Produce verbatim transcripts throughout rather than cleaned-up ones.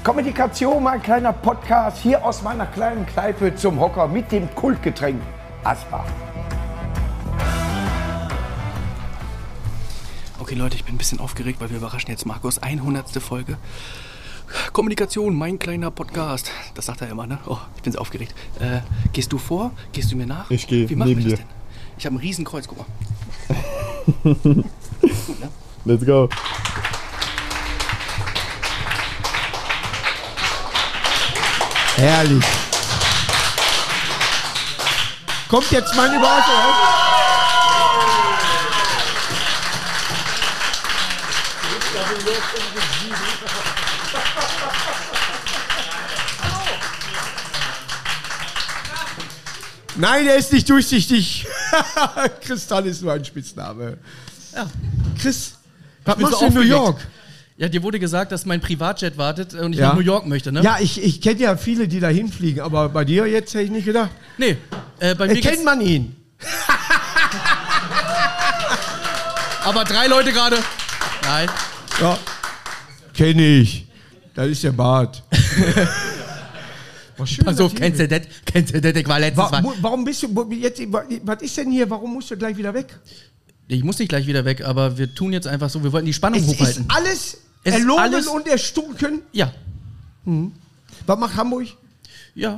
Kommunikation, mein kleiner Podcast, hier aus meiner kleinen Kneipe zum Hocker mit dem Kultgetränk Asbach. Okay Leute, ich bin ein bisschen aufgeregt, weil wir überraschen jetzt Markus. hundertste Folge. Kommunikation, mein kleiner Podcast. Das sagt er immer, ne? Oh, ich bin so aufgeregt. Äh, gehst du vor? Gehst du mir nach? Ich gehe Wie machen neben wir das dir. denn? Ich habe ein Riesenkreuz, guck mal. Gut, ne? Let's go. Herrlich. Kommt jetzt meine Überraschung. Nein, er ist nicht durchsichtig. Kristall ist nur ein Spitzname. Ja. Chris, was bin machst so du in New aufgeregt. York? Ja, dir wurde gesagt, dass mein Privatjet wartet und ich Ja. nach New York möchte, ne? Ja, ich, ich kenne ja viele, die da hinfliegen, aber bei dir jetzt hätte ich nicht gedacht. Nee, äh, bei mir Erkennt geht's, man ihn? aber drei Leute gerade. Nein. Ja, kenne ich. Das ist der Bart. War schön, Pass auf, dass kennst ihr- du das? Kennst du das? Ich war letztes Wa- Mal. mu- Warum bist du jetzt? Was ist denn hier? Warum musst du gleich wieder weg? Ich muss nicht gleich wieder weg, aber wir tun jetzt einfach so, wir wollten die Spannung Es ist hochhalten. alles Es ist erlogen alles- und erstunken. Ja, Was macht Hamburg? ja.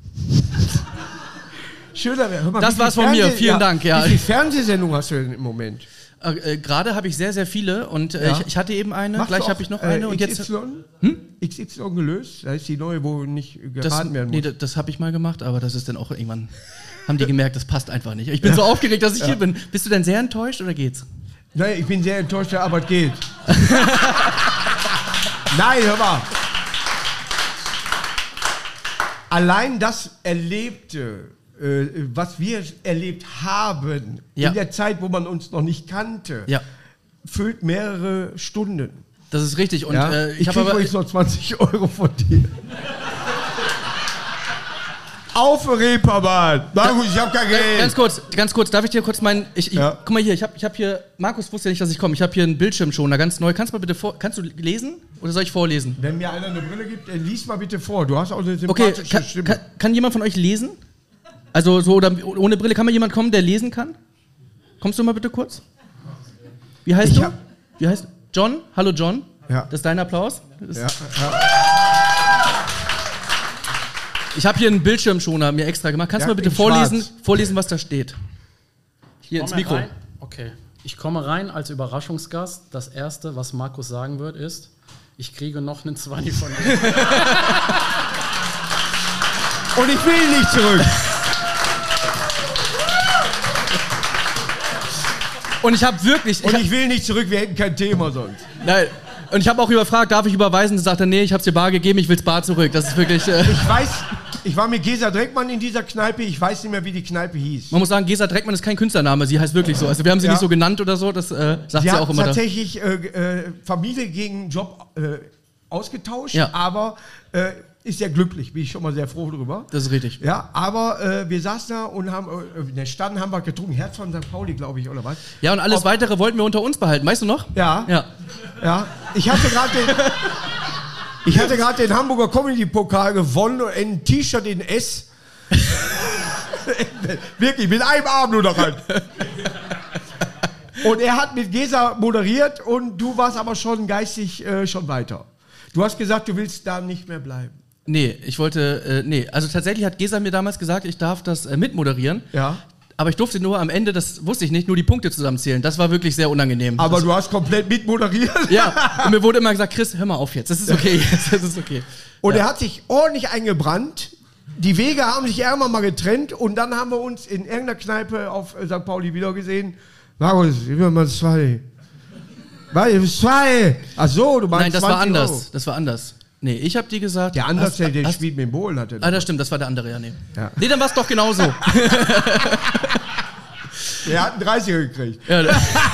Schöner wäre. Hör mal, Das wie viel war's von mir. Fernseh- Vielen Dank, ja. Wie viele Fernsehsendungen hast du denn im Moment? Äh, äh, Gerade habe ich sehr, sehr viele und äh, Ja. ich, ich hatte eben eine, Machst gleich du auch, habe ich noch äh, eine und X jetzt... Y? Hm? X Y gelöst? Da ist die neue, wo nicht Das, geraten werden nee, muss. das, das habe ich mal gemacht, aber das ist dann auch irgendwann... Haben die gemerkt, das passt einfach nicht. Ich bin so aufgeregt, dass ich hier bin. Bist du denn sehr enttäuscht oder geht's? Nein, ich bin sehr enttäuscht, aber es geht. Nein, hör mal. Allein das Erlebte, äh, was wir erlebt haben, Ja. in der Zeit, wo man uns noch nicht kannte, Ja, füllt mehrere Stunden. das ist richtig. Und Ja? äh, ich ich habe krieg aber... übrigens noch zwanzig Euro von dir. Auf Reeperbahn. Na gut, ich hab kein Geld. Ganz kurz, ganz kurz, darf ich dir kurz meinen... Ich, ich, Ja. Guck mal hier, ich habe ich hab hier... Markus wusste ja nicht, dass ich komme. Ich habe hier einen Bildschirmschoner, ganz neu. Kannst du mal bitte vor... Kannst du lesen oder soll ich vorlesen? Wenn mir einer eine Brille gibt, dann lies mal bitte vor. Du hast auch eine Okay, sympathische kann, Stimme. kann, kann jemand von euch lesen? Also so oder ohne Brille, kann mal jemand kommen, der lesen kann? Kommst du mal bitte kurz? Wie heißt Ich du? hab- Wie heißt John? Hallo John. Ja. Das ist dein Applaus. Das Ja, ist, ja. Ich habe hier einen Bildschirmschoner mir extra gemacht. Kannst du Ja, mal bitte in vorlesen, schwarz. vorlesen, was da steht? Hier ins Komme Mikro. rein. Okay. Ich komme rein als Überraschungsgast. Das Erste, was Markus sagen wird, ist, ich kriege noch einen Zwanni von dir. Und ich will nicht zurück. Und ich habe wirklich... Ich Und hab, ich will nicht zurück, wir hätten kein Thema sonst. nein, und ich habe auch überfragt, darf ich überweisen? Da sagt er, nee, ich habe dir bar gegeben, ich will's bar zurück. Das ist wirklich... Äh, Ich weiß, ich war mit Gesa Dreckmann in dieser Kneipe, ich weiß nicht mehr, wie die Kneipe hieß. man muss sagen, Gesa Dreckmann ist kein Künstlername, sie heißt wirklich so. Also wir haben sie Ja. nicht so genannt oder so, das äh, sagt Sie sie hat auch immer. Da. tatsächlich äh, äh, Familie gegen Job äh, ausgetauscht, Ja. aber äh, ist sehr glücklich, bin ich schon mal sehr froh drüber. Das ist richtig. Ja, aber äh, wir saßen da und haben, äh, in der Stand haben wir getrunken, Herz von Sankt Pauli, glaube ich, oder was? Ja, und alles Ob- Weitere wollten wir unter uns behalten, weißt du noch? Ja, Ja. ja. Ich hatte gerade den, ich hatte gerade den Hamburger Comedy-Pokal gewonnen und ein T-Shirt in S. Wirklich, mit einem Arm nur noch rein. Und er hat mit Gesa moderiert und du warst aber schon geistig äh, schon weiter. Du hast gesagt, du willst da nicht mehr bleiben. Nee, ich wollte, äh, nee, also tatsächlich hat Gesa mir damals gesagt, ich darf das äh, mitmoderieren. Ja. Aber ich durfte nur am Ende, das wusste ich nicht, nur die Punkte zusammenzählen. Das war wirklich sehr unangenehm. Aber das, du hast komplett mitmoderiert. ja, und mir wurde immer gesagt, Chris, hör mal auf jetzt, das ist okay, das ist okay. Und ja. er hat sich ordentlich eingebrannt. Die Wege haben sich irgendwann mal getrennt und dann haben wir uns in irgendeiner Kneipe auf äh, Sankt Pauli wieder gesehen. Markus, gib mir mal zwei. Was? Zwei? Ach so, du meinst Nein, das war zwanzig anders, Euro. das war anders. Nee, ich hab dir gesagt... Der anders, hast- der, der hast- spielt mit dem Bohlen, hat er. Ah, das stimmt, das war der andere, ja, nee. Ja. Nee, dann war es doch genauso. Der hat einen dreißiger gekriegt. ja,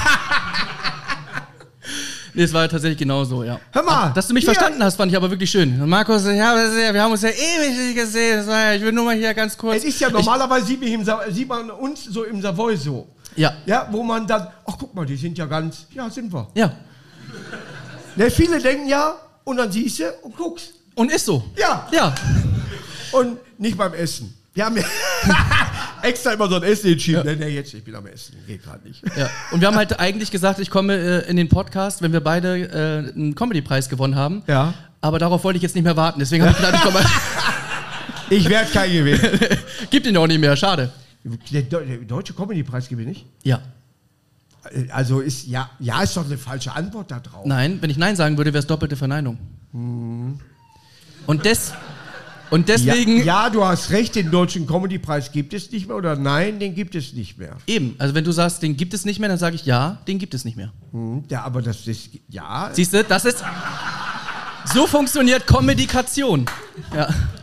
nee, es war tatsächlich genauso, ja. Hör mal, Dass du mich hier- verstanden hast, fand ich aber wirklich schön. Markus, ja, wir haben uns ja ewig nicht gesehen. Das war ja, ich will nur mal hier ganz kurz... Es ist ja normalerweise, sieht man, im Sa- sieht man uns so im Savoy so. Ja, Ja, wo man dann, ach guck mal, die sind ja ganz, ja, sind wir. ja. Ne, viele denken ja, und dann siehst du und guckst. Und ist so. Ja. Ja. Und nicht beim Essen. Wir haben ja extra immer so ein Essen entschieden. Ja. Nee, nee, jetzt, ich bin am Essen. Geht gerade nicht. Ja. Und wir haben halt eigentlich gesagt, ich komme äh, in den Podcast, wenn wir beide äh, einen Comedy-Preis gewonnen haben. Ja. Aber darauf wollte ich jetzt nicht mehr warten. Deswegen habe ich gedacht, ich komme. Ich werde keinen gewinnen. Gibt ihn auch nicht mehr, schade. Der, der Deutsche Comedy-Preis gewinne ich? Ja. Also ist ja, ja ist doch eine falsche Antwort da drauf. Nein, wenn ich Nein sagen würde, wäre es doppelte Verneinung. Hm. Und, des, und deswegen... Ja, ja, du hast recht, den Deutschen Comedy-Preis gibt es nicht mehr oder nein, den gibt es nicht mehr. Eben, also wenn du sagst, den gibt es nicht mehr, dann sage ich ja, den gibt es nicht mehr. Hm, ja, aber das ist... Ja. Siehst du, das ist... So funktioniert Kommunikation. Ja.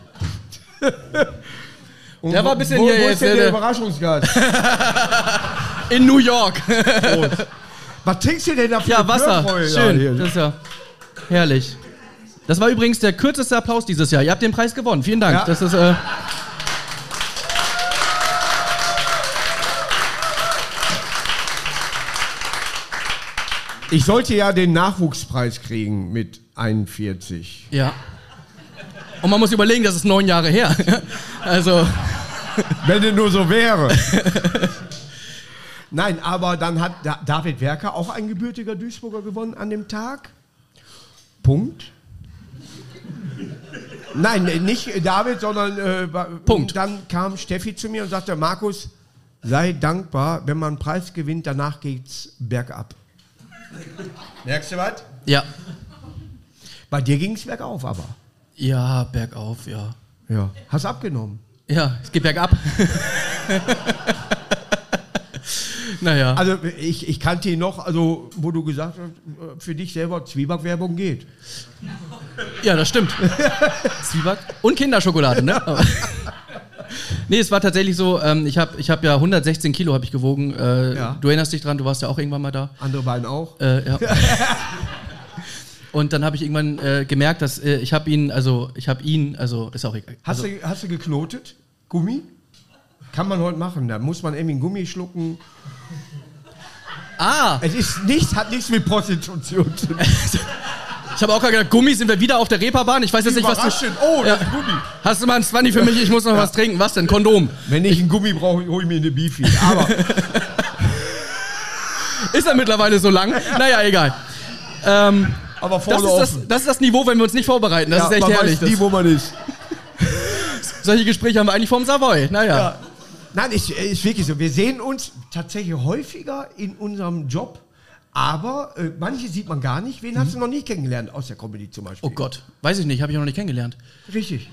Und der war ein bisschen wo, hier wo jetzt. ist denn der Überraschungsgast? In New York. Was trinkst du denn da für Ja, Wasser. Klörfreu? Schön. Ja, das ist ja herrlich. Das war übrigens der kürzeste Applaus dieses Jahr. Ihr habt den Preis gewonnen. Vielen Dank. Ja. Das ist, äh Ich sollte ja den Nachwuchspreis kriegen mit einundvierzig. Ja. Und man muss überlegen, das ist neun Jahre her. Also. Wenn es nur so wäre. Nein, aber dann hat Da- David Werker, auch ein gebürtiger Duisburger, gewonnen an dem Tag. Punkt. Nein, nicht David, sondern äh, Punkt. Und dann kam Steffi zu mir und sagte, Markus, sei dankbar, wenn man einen Preis gewinnt, danach geht's bergab. Merkst du was? Ja. Bei dir ging es bergauf aber. Ja, bergauf, ja. Ja. Hast abgenommen. Ja, es geht bergab. Naja. Also ich, ich kannte ihn noch, also wo du gesagt hast, für dich selber Zwieback-Werbung geht. Ja, das stimmt. Zwieback und Kinderschokolade, ne? Nee, es war tatsächlich so, ähm, ich habe ich hab ja hundertsechzehn Kilo hab ich gewogen. Äh, Ja. Du erinnerst dich dran, du warst ja auch irgendwann mal da. Andere beiden auch. Äh, ja. Und dann habe ich irgendwann äh, gemerkt, dass äh, ich habe ihn, also ich habe ihn, also ist auch egal. Hast, Also, du, hast du geknotet? Gummi? Kann man heute machen. Da muss man irgendwie einen Gummi schlucken. ah! Es ist nichts, hat nichts mit Prostitution zu tun. Ich habe auch gerade gedacht, Gummi, sind wir wieder auf der Reeperbahn? Ich weiß jetzt nicht, was du... Überraschend. Oh, das Ja. ist Gummi. Hast du mal ein Zwanni für mich? Ich muss noch was trinken. Was denn? Kondom. Wenn ich einen Gummi brauche, hole ich mir eine Beefy. Aber Ist er mittlerweile so lang? Naja, egal. Ähm, aber das, vorne ist das, offen. das ist das Niveau, wenn wir uns nicht vorbereiten. Das Ja, ist echt man herrlich. weiß nie, Das, wo man ist. solche Gespräche haben wir eigentlich vom Savoy. Naja. Ja. Nein, ist, ist wirklich so. Wir sehen uns tatsächlich häufiger in unserem Job, aber äh, manche sieht man gar nicht. Wen hast du noch nie kennengelernt aus der Comedy zum Beispiel? Oh Gott, weiß ich nicht, habe ich noch nicht kennengelernt. Richtig.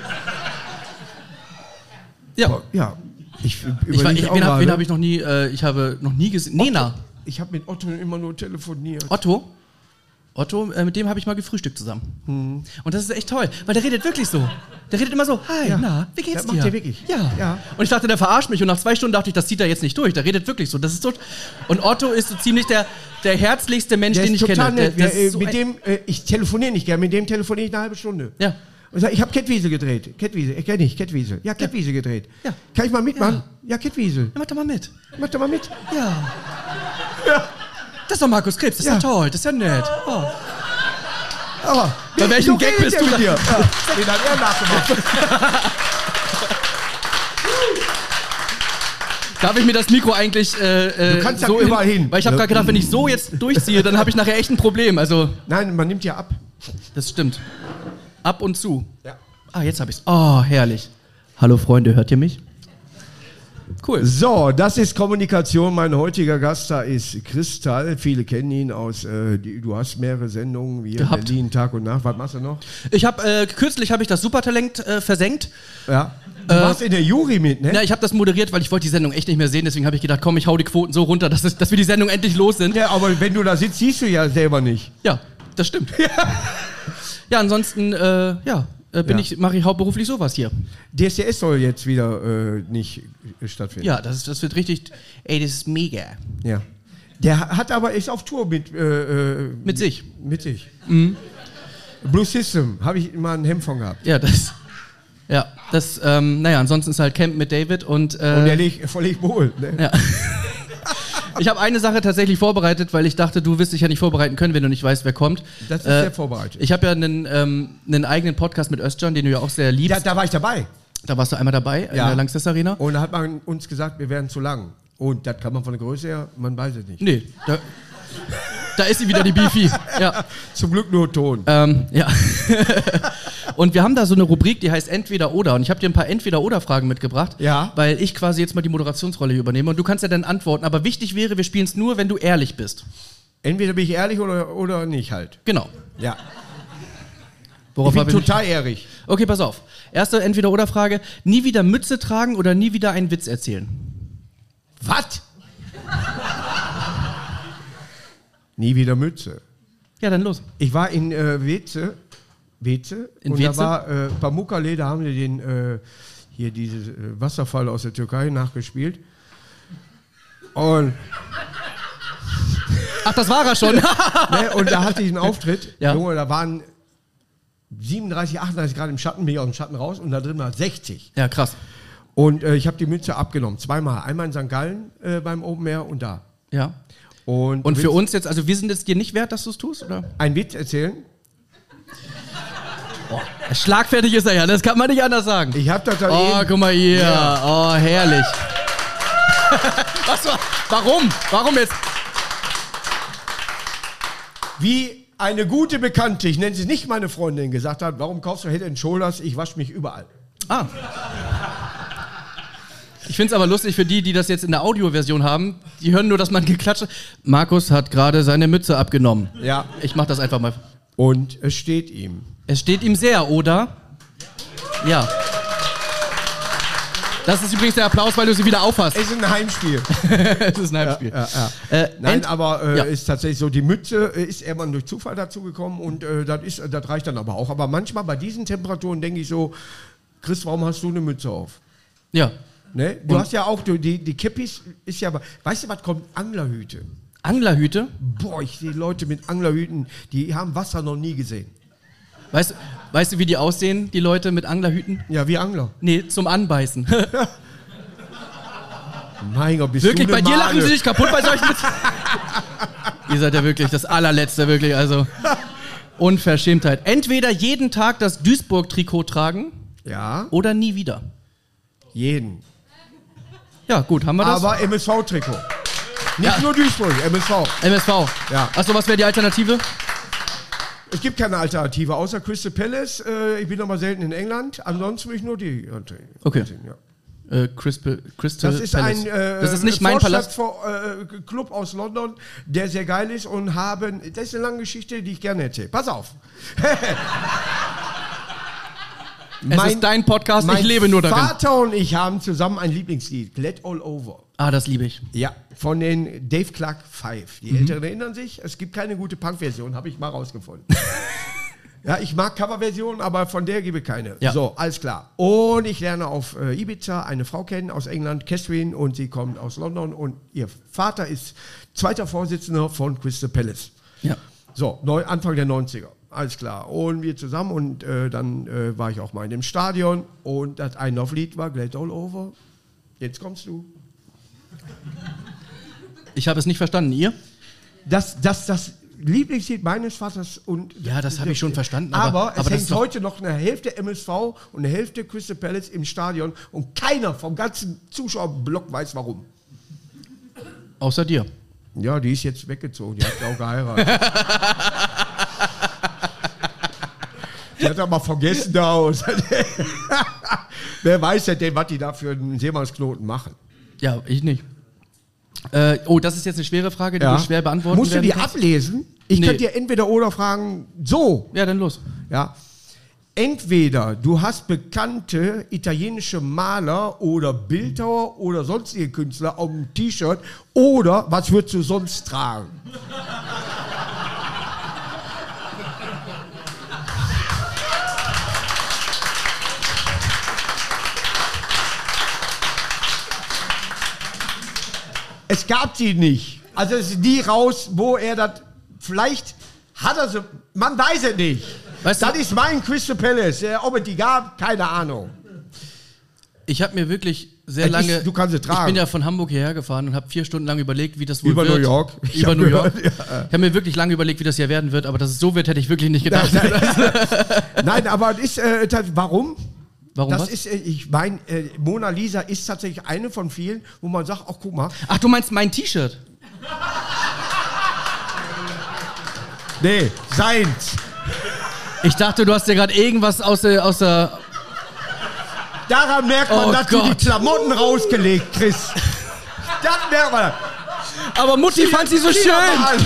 Ja. Ja. Ich, Ich, war- überleg ich, auch wen habe gerade. hab ich noch nie, äh, ich habe noch nie gesehen. Nena. Ich habe mit Otto immer nur telefoniert. Otto. Otto, äh, mit dem habe ich mal gefrühstückt zusammen. Und das ist echt toll, weil der redet wirklich so. Der redet immer so, hi, Ja. na, wie geht's Das macht dir? der wirklich. Ja. Ja. Und ich dachte, der verarscht mich und nach zwei Stunden dachte ich, das zieht er jetzt nicht durch. Der redet wirklich so. Das ist so. Und Otto ist so ziemlich der, der herzlichste Mensch, Der den ist ich total kenne. Der, nett. der Der, äh, ist so mit ein- dem, äh, ich telefoniere nicht gern, mit dem telefoniere ich eine halbe Stunde. Ja. Und sag, ich habe Kettwiese gedreht. Kettwiese, ich kenne nicht, Kettwiese. Ja, Kettwiese gedreht. Ja. Kann ich mal mitmachen? Ja, Kettwiese. Ja, mach doch mal mit. Mach doch mal mit. Ja. Ja. Das ist doch Markus Krebs, das ist ja, Ja. toll, das ist ja nett. Oh. Aber Bei welchem so Gag redet bist der du mit da? dir? Ja. Den hat er nachgemacht. Darf ich mir das Mikro eigentlich äh, äh, Du kannst ja so überall hin. Weil ich habe gerade gedacht, wenn ich so jetzt durchziehe, dann habe ich nachher echt ein Problem. Also, Nein, man nimmt ja ab. das stimmt. Ab und zu. Ja. Ah, jetzt habe ich's. Oh, herrlich. Hallo Freunde, hört ihr mich? Cool. So, das ist Kommunikation. Mein heutiger Gast da ist Kristall. Viele kennen ihn aus, äh, die, du hast mehrere Sendungen wie Gehabt. Berlin, Tag und Nacht. Was machst du noch? Ich habe äh, kürzlich habe ich das Supertalent äh, versenkt. Ja. Du warst in der Jury mit, ne? Ja, ich habe das moderiert, weil ich wollte die Sendung echt nicht mehr sehen. Deswegen habe ich gedacht, komm, ich hau die Quoten so runter, dass, es, dass wir die Sendung endlich los sind. Ja, aber wenn du da sitzt, siehst du ja selber nicht. Ja, das stimmt. Ja, ja ansonsten, äh, ja, äh, bin Ja. ich, mache ich hauptberuflich sowas hier. D S D S soll jetzt wieder äh, nicht äh, stattfinden. Ja, das, ist, das wird richtig, ey, das ist mega. Ja. Der hat aber, ist auf Tour mit, äh, äh, Mit sich. mit sich. Blue System, habe ich mal ein Hemd von gehabt. Ja, das, ja, das, ähm, naja, ansonsten ist halt Camp mit David und, äh, Und der liegt völlig wohl. Ne? ja. ich habe eine Sache tatsächlich vorbereitet, weil ich dachte, du wirst dich ja nicht vorbereiten können, wenn du nicht weißt, wer kommt. Das ist äh, sehr vorbereitet. Ich habe ja einen, ähm, einen eigenen Podcast mit Özcan, den du ja auch sehr liebst. Ja, da war ich dabei. Da warst du einmal dabei in Ja. der Langsess Arena. Und da hat man uns gesagt, wir wären zu lang. Und das kann man von der Größe her, man weiß es nicht. Nee, da, da ist sie wieder, die Beefy. Ja. Zum Glück nur Ton. Ähm, ja. Und wir haben da so eine Rubrik, die heißt Entweder-Oder. Und ich habe dir ein paar Entweder-Oder-Fragen mitgebracht, Ja. weil ich quasi jetzt mal die Moderationsrolle übernehme. Und du kannst ja dann antworten. Aber wichtig wäre, wir spielen es nur, wenn du ehrlich bist. Entweder bin ich ehrlich oder, oder nicht halt. Genau. Ja. Worauf ich war bin ich? total ehrlich. Okay, pass auf. Erste Entweder-Oder-Frage. Nie wieder Mütze tragen oder nie wieder einen Witz erzählen? Was? Nie wieder Mütze. Ja, dann los. Ich war in äh, Weze, Weze, In und Weze? da war äh, Pamukkale, da haben wir den äh, hier diese äh, Wasserfall aus der Türkei nachgespielt. Und, Ach, das war er schon. ne, und da hatte ich einen Auftritt. Ja. Junge, da waren siebenunddreißig, achtunddreißig Grad im Schatten, bin ich aus dem Schatten raus und da drin war sechzig. Ja, krass. Und äh, ich habe die Mütze abgenommen, zweimal. Einmal in Sankt Gallen äh, beim Open Air und da. Ja. Und, Und du für willst uns jetzt, also wir sind es dir nicht wert, dass du es tust, oder? einen Witz erzählen? Schlagfertig ist er ja, das kann man nicht anders sagen. Ich habe das dann Oh, eben... guck mal hier. Ja. Oh, herrlich. Was war? Warum? Warum jetzt? Wie eine gute Bekannte, ich nenne sie nicht meine Freundin, gesagt hat, warum kaufst du Head and Shoulders? Ich wasche mich überall. Ah. Ich finde es aber lustig für die, die das jetzt in der Audioversion haben. Die hören nur, dass man geklatscht hat. Markus hat gerade seine Mütze abgenommen. Ja. Ich mach das einfach mal. Und es steht ihm. Es steht ihm sehr, oder? Ja. Das ist übrigens der Applaus, weil du sie wieder aufhast. Es ist ein Heimspiel. Es ist ein Heimspiel. Ja, ja. Äh, Nein, Ent- aber äh, Ja. ist tatsächlich so, die Mütze äh, ist irgendwann durch Zufall dazu gekommen und äh, das ist, das reicht dann aber auch. Aber manchmal bei diesen Temperaturen denke ich so, Chris, warum hast du eine Mütze auf? Ja. Ne? Du Und- hast ja auch, du, die, die Kippis ist ja, weißt du, was kommt? Anglerhüte. Anglerhüte. Boah, ich sehe Leute mit Anglerhüten, die haben Wasser noch nie gesehen. Weißt, weißt du, wie die aussehen, die Leute mit Anglerhüten? Ja, wie Angler. Nee, zum Anbeißen. Mein Gott, bist Wirklich, du bei eine dir lachen Made. sie sich kaputt bei solchen Witzen. Ihr seid ja wirklich das allerletzte, wirklich, also Unverschämtheit. Entweder jeden Tag das Duisburg-Trikot tragen Ja, oder nie wieder. jeden. Ja, gut, haben wir das? Aber M S V-Trikot. Nicht Ja. nur Duisburg, M S V. M S V. Ja. Achso, was wäre die Alternative? Es gibt keine Alternative, außer Crystal Palace. Äh, ich bin noch mal selten in England. Ansonsten will ich nur die. Okay. Ja. Äh, Crystal, Crystal Das ist Palace. ein äh, das ist nicht mein Palast. Vorstadt- äh, Club aus London, der sehr geil ist und haben. Das ist eine lange Geschichte, die ich gerne erzähle. Pass auf. Es ist dein Podcast, ich lebe nur darin. Mein Vater und ich haben zusammen ein Lieblingslied, Glad All Over. Ah, das liebe ich. Ja, von den Dave Clark Five. Die Älteren erinnern sich, es gibt keine gute Punk-Version, habe ich mal rausgefunden. Ja, ich mag Coverversionen, aber von der gebe ich keine. Ja. So, alles klar. Und ich lerne auf äh, Ibiza eine Frau kennen aus England, Catherine, und sie kommt aus London und ihr Vater ist zweiter Vorsitzender von Crystal Palace. Ja. So, neu, Anfang der neunziger. Alles klar. Und wir zusammen und äh, dann äh, war ich auch mal in dem Stadion und das Einlauflied war Glad All Over. Jetzt kommst du. Ich habe es nicht verstanden. Ihr? Das, das, das Lieblingslied meines Vaters und... Ja, das habe ich schon verstanden. Aber, Aber, es aber das hängt ist doch, heute noch eine Hälfte M S V und eine Hälfte Crystal Palace im Stadion und keiner vom ganzen Zuschauerblock weiß warum. außer dir. Ja, die ist jetzt weggezogen, die hat ja auch geheiratet. Die hat aber vergessen da und wer weiß denn, was die da für einen Seemannsknoten machen. Ja, ich nicht. Äh, oh, das ist jetzt eine schwere Frage, die du schwer beantworten Musst du werden die kannst. ablesen? Ich Nee. könnte dir entweder oder fragen, so. Ja, dann los. Ja. Entweder du hast bekannte italienische Maler oder Bildhauer oder sonstige Künstler auf dem T-Shirt oder was würdest du sonst tragen? Es gab sie nicht. Also es ist nie raus, wo er das, vielleicht hat er sie, man weiß es nicht. Weißt du- Das ist mein Crystal Palace. Äh, Ob es die gab, keine Ahnung. Ich habe mir wirklich sehr Es lange. ist, du kannst es tragen. Ich bin ja von Hamburg hierher gefahren und habe vier Stunden lang überlegt, wie das wohl Über wird. New York. Ich Über hab New York. gehört, ja. Ich habe mir wirklich lange überlegt, wie das hier werden wird, aber dass es so wird, hätte ich wirklich nicht gedacht. Nein, nein, nein, aber es ist, äh, das, warum? Warum Das was? ist, äh, ich meine, äh, Mona Lisa ist tatsächlich eine von vielen, wo man sagt, ach guck mal. Ach, du meinst mein T-Shirt? Nee, seins. Ich dachte, du hast dir gerade irgendwas aus der, aus der... Daran merkt man, Oh dass Gott. du die Klamotten rausgelegt kriegst. Das merkt man. Aber Mutti fand sie so Zieh schön. doch mal an.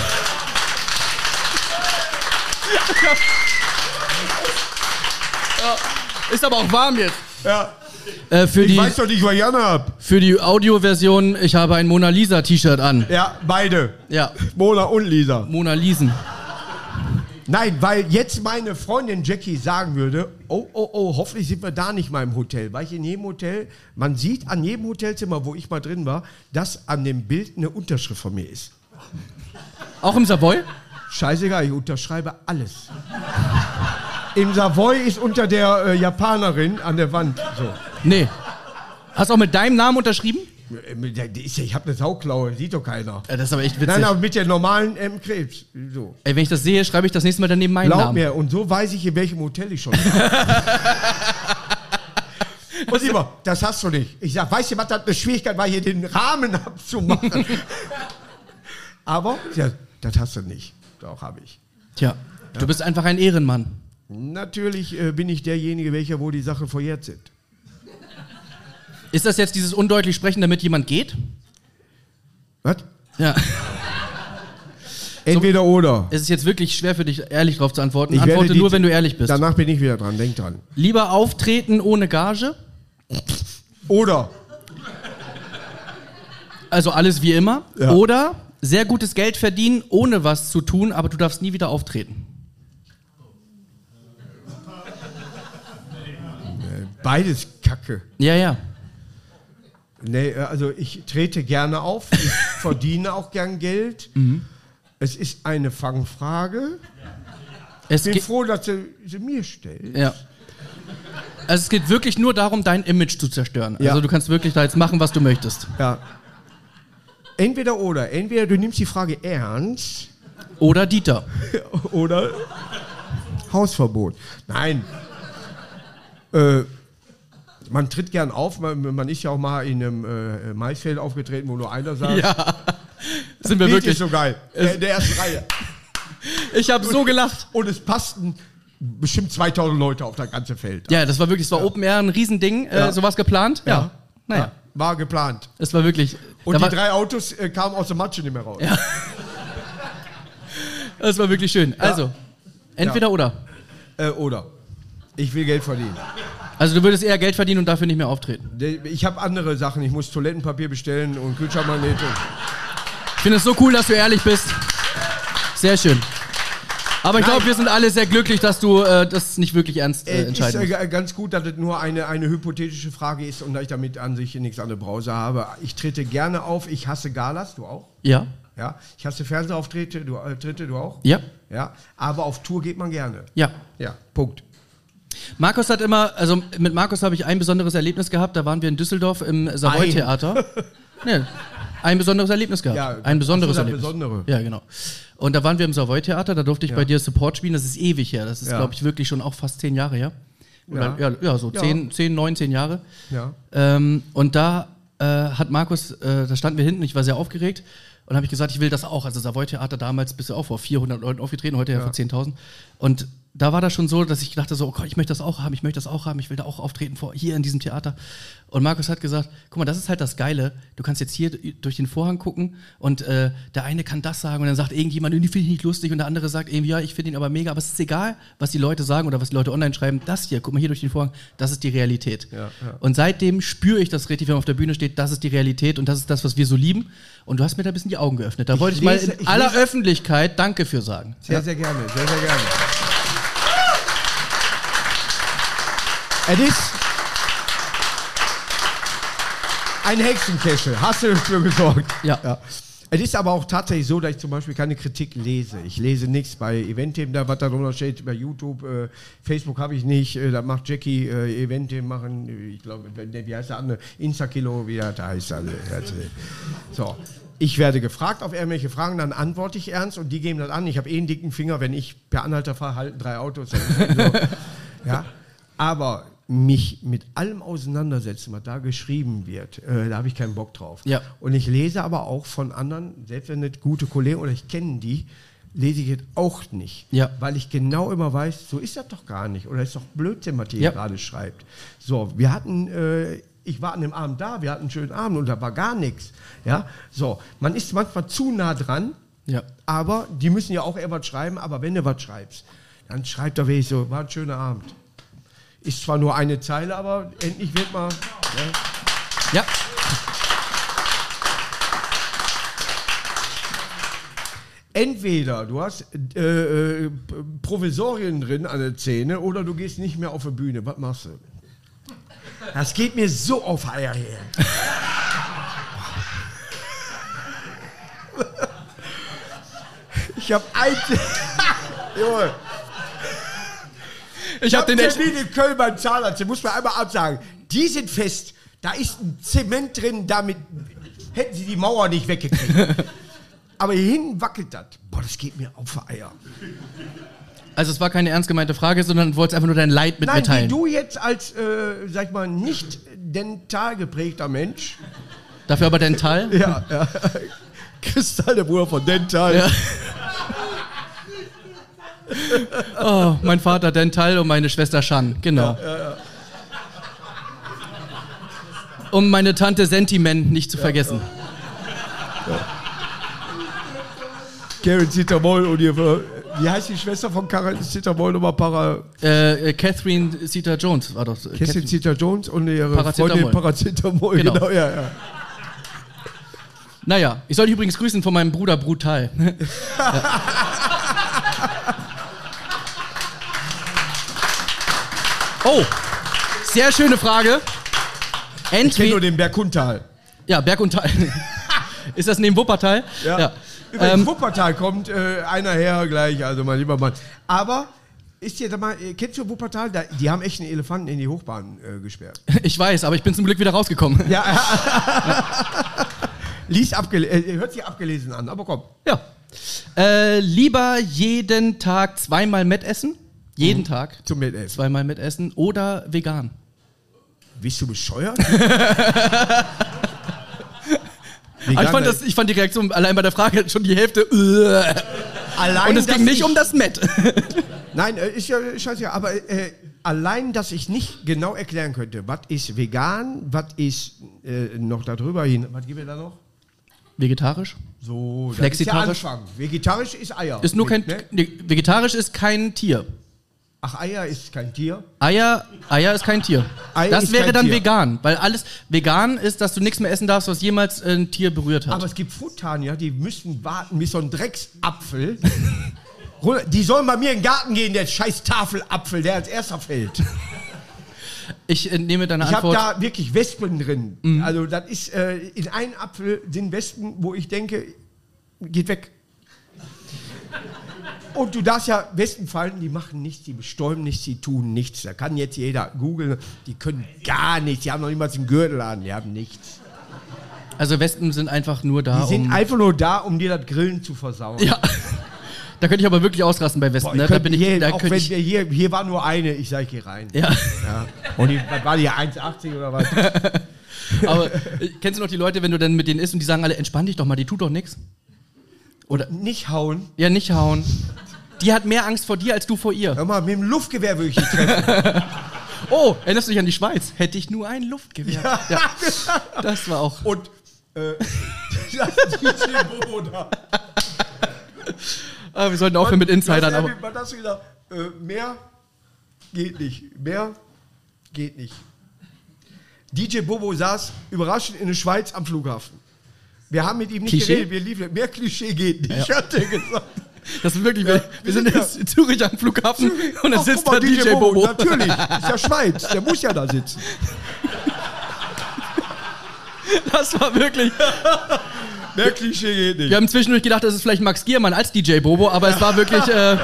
Ist aber auch warm jetzt. Ja. Äh, für, Ich die, weiß doch nicht, was ich anhab. für die Audioversion, ich habe ein Mona Lisa T-Shirt an. Ja, beide. Ja, Mona und Lisa. Mona Lisen. Nein, weil jetzt meine Freundin Jackie sagen würde, oh, oh, oh, hoffentlich sind wir da nicht mal im Hotel. Weil ich in jedem Hotel, man sieht an jedem Hotelzimmer, wo ich mal drin war, dass an dem Bild eine Unterschrift von mir ist. Auch im Savoy? Scheißegal, ich unterschreibe alles. Im Savoy ist unter der äh, Japanerin an der Wand. So. Nee. Hast du auch mit deinem Namen unterschrieben? Äh, mit der- die ist ja- Ich habe eine Sauklaue, sieht doch keiner. Ja, das ist aber echt witzig. Nein, aber mit der normalen ähm, Krebs. So. Ey, wenn ich das sehe, schreibe ich das nächste Mal daneben meinen Glaub Namen. mir, und so weiß ich, in welchem Hotel ich schon war. Und immer, das hast du nicht. Ich sag, weißt du, was das eine Schwierigkeit war, hier den Rahmen abzumachen? Aber, ja, das hast du nicht. Doch, habe ich. Tja, du bist einfach ein Ehrenmann. Natürlich äh, bin ich derjenige, welcher, wo die Sachen verjährt sind. Ist das jetzt dieses undeutlich Sprechen, damit jemand geht? Was? Ja. Entweder oder. Es ist jetzt wirklich schwer für dich, ehrlich darauf zu antworten. Ich werde Antworte die- nur, wenn du ehrlich bist. Danach bin ich wieder dran, denk dran. Lieber auftreten ohne Gage, Oder. also alles wie immer, Ja. oder sehr gutes Geld verdienen, ohne was zu tun, aber du darfst nie wieder auftreten. Beides Kacke. Ja, ja. Nee, äh, also ich trete gerne auf, ich verdiene auch gern Geld. Es ist eine Fangfrage. Es Ich bin geht, froh, dass sie sie mir stellt. ja. Also es geht wirklich nur darum, dein Image zu zerstören. Ja. Also du kannst wirklich da jetzt machen, was du möchtest. Ja. Entweder oder. Entweder du nimmst die Frage ernst Oder Dieter. oder Hausverbot. Nein. Äh, man tritt gern auf. Man, man ist ja auch mal in einem äh, Maisfeld aufgetreten, wo nur einer saß. Ja. Sind wir Bild wirklich. ist so geil. Äh, in der ersten Reihe. Ich habe so gelacht. Und es passten bestimmt zweitausend Leute auf das ganze Feld. Ja, das war wirklich, es war Open Air, ein Riesending. Ja. Äh, sowas geplant? Ja. Naja. Ja, war geplant. Es war wirklich. Und da die war, drei Autos äh, kamen aus der Matsche nicht mehr raus. Ja. Das war wirklich schön. Also, entweder Ja. oder. Äh, oder. Ich will Geld verdienen. Also du würdest eher Geld verdienen und dafür nicht mehr auftreten. Der- Ich habe andere Sachen. Ich muss Toilettenpapier bestellen und Kühlschrankmagnete. Ich finde es so cool, dass du ehrlich bist. Sehr schön. Aber ich Nein. glaube, wir sind alle sehr glücklich, dass du äh, das nicht wirklich ernst äh, Es ist entscheiden musst. äh, ganz gut, dass es nur eine, eine hypothetische Frage ist und dass ich damit an sich nichts an der Brause habe. Ich trete gerne auf. Ich hasse Galas, du auch? Ja? Ja. Ich hasse Fernsehauftritte, du, äh, Tritte, du auch? Ja? Ja. Aber auf Tour geht man gerne. Ja. Ja. Punkt. Markus hat immer, also mit Markus habe ich ein besonderes Erlebnis gehabt. Da waren wir in Düsseldorf im Savoy-Theater. Nee, ein besonderes Erlebnis gehabt. Ja, ein besonderes ach so, das Erlebnis. Besondere. Ja, genau. Und da waren wir im Savoy-Theater, da durfte ich bei dir Support spielen. Das ist ewig her. Das ist, Ja. glaube ich, wirklich schon auch fast zehn Jahre her. Oder, ja. Ja. Ja, so Ja. zehn, zehn, neunzehn Jahre. Ja. Ähm, und da äh, hat Markus, äh, da standen wir hinten, ich war sehr aufgeregt und habe ich gesagt, ich will das auch. Also Savoy-Theater damals bist du auch vor vierhundert Leuten aufgetreten, heute ja, Ja. vor zehntausend. Und da war das schon so, dass ich dachte so, oh Gott, ich möchte das auch haben, ich möchte das auch haben, ich will da auch auftreten vor hier in diesem Theater. Und Markus hat gesagt, guck mal, das ist halt das Geile, du kannst jetzt hier durch den Vorhang gucken und äh, der eine kann das sagen und dann sagt irgendjemand, die finde ich nicht lustig und der andere sagt irgendwie, ja, ich finde ihn aber mega, aber es ist egal, was die Leute sagen oder was die Leute online schreiben, das hier, guck mal hier durch den Vorhang, das ist die Realität. Ja, ja. Und seitdem spüre ich das richtig, wenn man auf der Bühne steht, das ist die Realität und das ist das, was wir so lieben. Und du hast mir da ein bisschen die Augen geöffnet. Da Ich wollte ich mal lese- in ich aller lese- Öffentlichkeit Danke für sagen. Sehr, sehr gerne, sehr, sehr gerne. Es ist ein Hexenkessel, hast du dafür gesorgt. Ja. Es ist aber auch tatsächlich so, dass ich zum Beispiel keine Kritik lese. Ich lese nichts bei Eventim, da was da drunter steht, bei YouTube, äh, Facebook habe ich nicht, äh, da macht Jackie äh, Eventim machen, ich glaube, wie heißt der andere, Instakilo, wie das heißt. Also, also, so. Ich werde gefragt auf irgendwelche Fragen, dann antworte ich ernst und die geben das an. Ich habe eh einen dicken Finger, wenn ich per Anhalter fahre, halten drei Autos. So. Ja. Aber mich mit allem auseinandersetzen, was da geschrieben wird, äh, da habe ich keinen Bock drauf. Ja. Und ich lese aber auch von anderen, selbst wenn nicht gute Kollegen oder ich kenne die, lese ich jetzt auch nicht. Ja. Weil ich genau immer weiß, so ist das doch gar nicht. Oder ist doch Blödsinn, was die Ja. gerade schreibt. So, wir hatten, äh, ich war an dem Abend da, wir hatten einen schönen Abend und da war gar nichts. Ja, so, man ist manchmal zu nah dran, Ja. aber die müssen ja auch eher was schreiben, aber wenn du was schreibst, dann schreibt doch wirklich so, war ein schöner Abend. Ist zwar nur eine Zeile, aber endlich wird mal... Ne? Ja. Entweder du hast äh, äh, Provisorien drin an der Zähne oder du gehst nicht mehr auf die Bühne. Was machst du? Das geht mir so auf Eier her. Ich hab ein... Junge. Ich hab den echt... Termin in Köln beim Zahnarzt, den muss man einmal absagen. Die sind fest. Da ist ein Zement drin, damit hätten sie die Mauer nicht weggekriegt. Aber hierhin wackelt das. Boah, das geht mir auf die Eier. Also es war keine ernst gemeinte Frage, sondern du wolltest einfach nur dein Leid mit Nein, mitteilen. wie du jetzt als, äh, sag ich mal, nicht dental geprägter Mensch. Dafür aber Dental? Ja, ja. Kristall, der Bruder von Dental. Ja. Oh, mein Vater Dental und meine Schwester Shan, genau. Ja, ja, ja. Um meine Tante Sentiment nicht zu vergessen. Karen Zittermoll und ihr, wie heißt die Schwester von Karen Zittermoll nochmal para... Äh, Catherine Zeta-Jones war doch. Catherine Zeta-Jones und ihre Paracetamol. Freundin Paracetamol. Genau. Genau, ja, ja. Naja, ich soll dich übrigens grüßen von meinem Bruder Brutal. Ja. Oh, sehr schöne Frage. Ich kenne nur Entweder den Bergkuntal. ja, Berg und Tal. Ist das neben Wuppertal? Ja. Über Ähm, Wuppertal kommt äh, einer her gleich, also mein lieber Mann. Aber, ist dir da mal, äh, kennst du Wuppertal? Da, die haben echt einen Elefanten in die Hochbahn äh, gesperrt. Ich weiß, aber ich bin zum Glück wieder rausgekommen. Ja, Lies abgele äh, hört sich abgelesen an, aber komm. Ja. Äh, lieber jeden Tag zweimal Mettessen. Jeden Tag Zum Mitessen. zweimal Mettessen oder vegan. Bist du bescheuert? Aber ich, fand das, ich fand die Reaktion allein bei der Frage schon die Hälfte. Allein, Und es ging dass nicht ich- um das Met. Nein, äh, ist ja scheiße, aber äh, allein, dass ich nicht genau erklären könnte, was ist vegan, was ist äh, noch darüber hin, was gibt es da noch? Vegetarisch? So, das Flexitarisch? ist der Anfang. Vegetarisch ist Eier. Ist nur kein. Ne? Nee, vegetarisch ist kein Tier. Ach, Eier ist kein Tier. Eier, Eier ist kein Tier. Ei das ist wäre kein dann Tier. vegan, weil alles vegan ist, dass du nichts mehr essen darfst, was jemals ein Tier berührt hat. Aber es gibt Frutanier, die müssen warten, bis so ein Drecksapfel. runter- die sollen bei mir in den Garten gehen, der scheiß Tafelapfel, der als erster fällt. Ich äh, nehme deine Ich habe Antwort. da wirklich Wespen drin. Also das ist, äh, in einem Apfel sind Wespen, wo ich denke, geht weg. Und du darfst ja, Wespen fallen, die machen nichts, die bestäuben nichts, die tun nichts. Da kann jetzt jeder googeln, die können gar nichts, die haben noch niemals einen Gürtel an, die haben nichts. Also Wespen sind einfach nur da, Die sind um. einfach nur da, um dir das Grillen zu versauen. Ja. Da könnte ich aber wirklich ausrasten bei Wespen. Boah, Ne? ich Da könnte bin ich, hier, da auch könnte wenn ich, wir hier, hier war nur eine, ich sag, ich geh rein. ja. Ja. Und die, was war die eins achtzig oder was? Aber äh, kennst du noch die Leute, wenn du dann mit denen isst und die sagen alle, entspann dich doch mal, die tut doch nichts? Oder, Nicht hauen. ja, nicht hauen. Die hat mehr Angst vor dir als du vor ihr. Hör mal, mit dem Luftgewehr würde ich dich treffen. Oh, erinnerst du dich an die Schweiz? Hätte ich nur ein Luftgewehr. Ja. Das war auch. Und äh, das ist die Bobo da. Ah, wir sollten aufhören mit Insidern. Was, Aber was hast du gesagt? Äh, mehr geht nicht. Mehr geht nicht. D J Bobo saß überraschend in der Schweiz am Flughafen. Wir haben mit ihm nicht Klischee? geredet, wir liefen. Mehr Klischee geht nicht, hat er gesagt. das ist wirklich, wir, wir sind jetzt in Zürich am Flughafen und dann Ach, sitzt guck mal, da D J Bobo. Natürlich, ist ja Schweiz, der muss ja da sitzen. Das war wirklich. Mehr Klischee geht nicht. Wir haben zwischendurch gedacht, das ist vielleicht Max Giermann als D J Bobo, aber es war wirklich... Äh,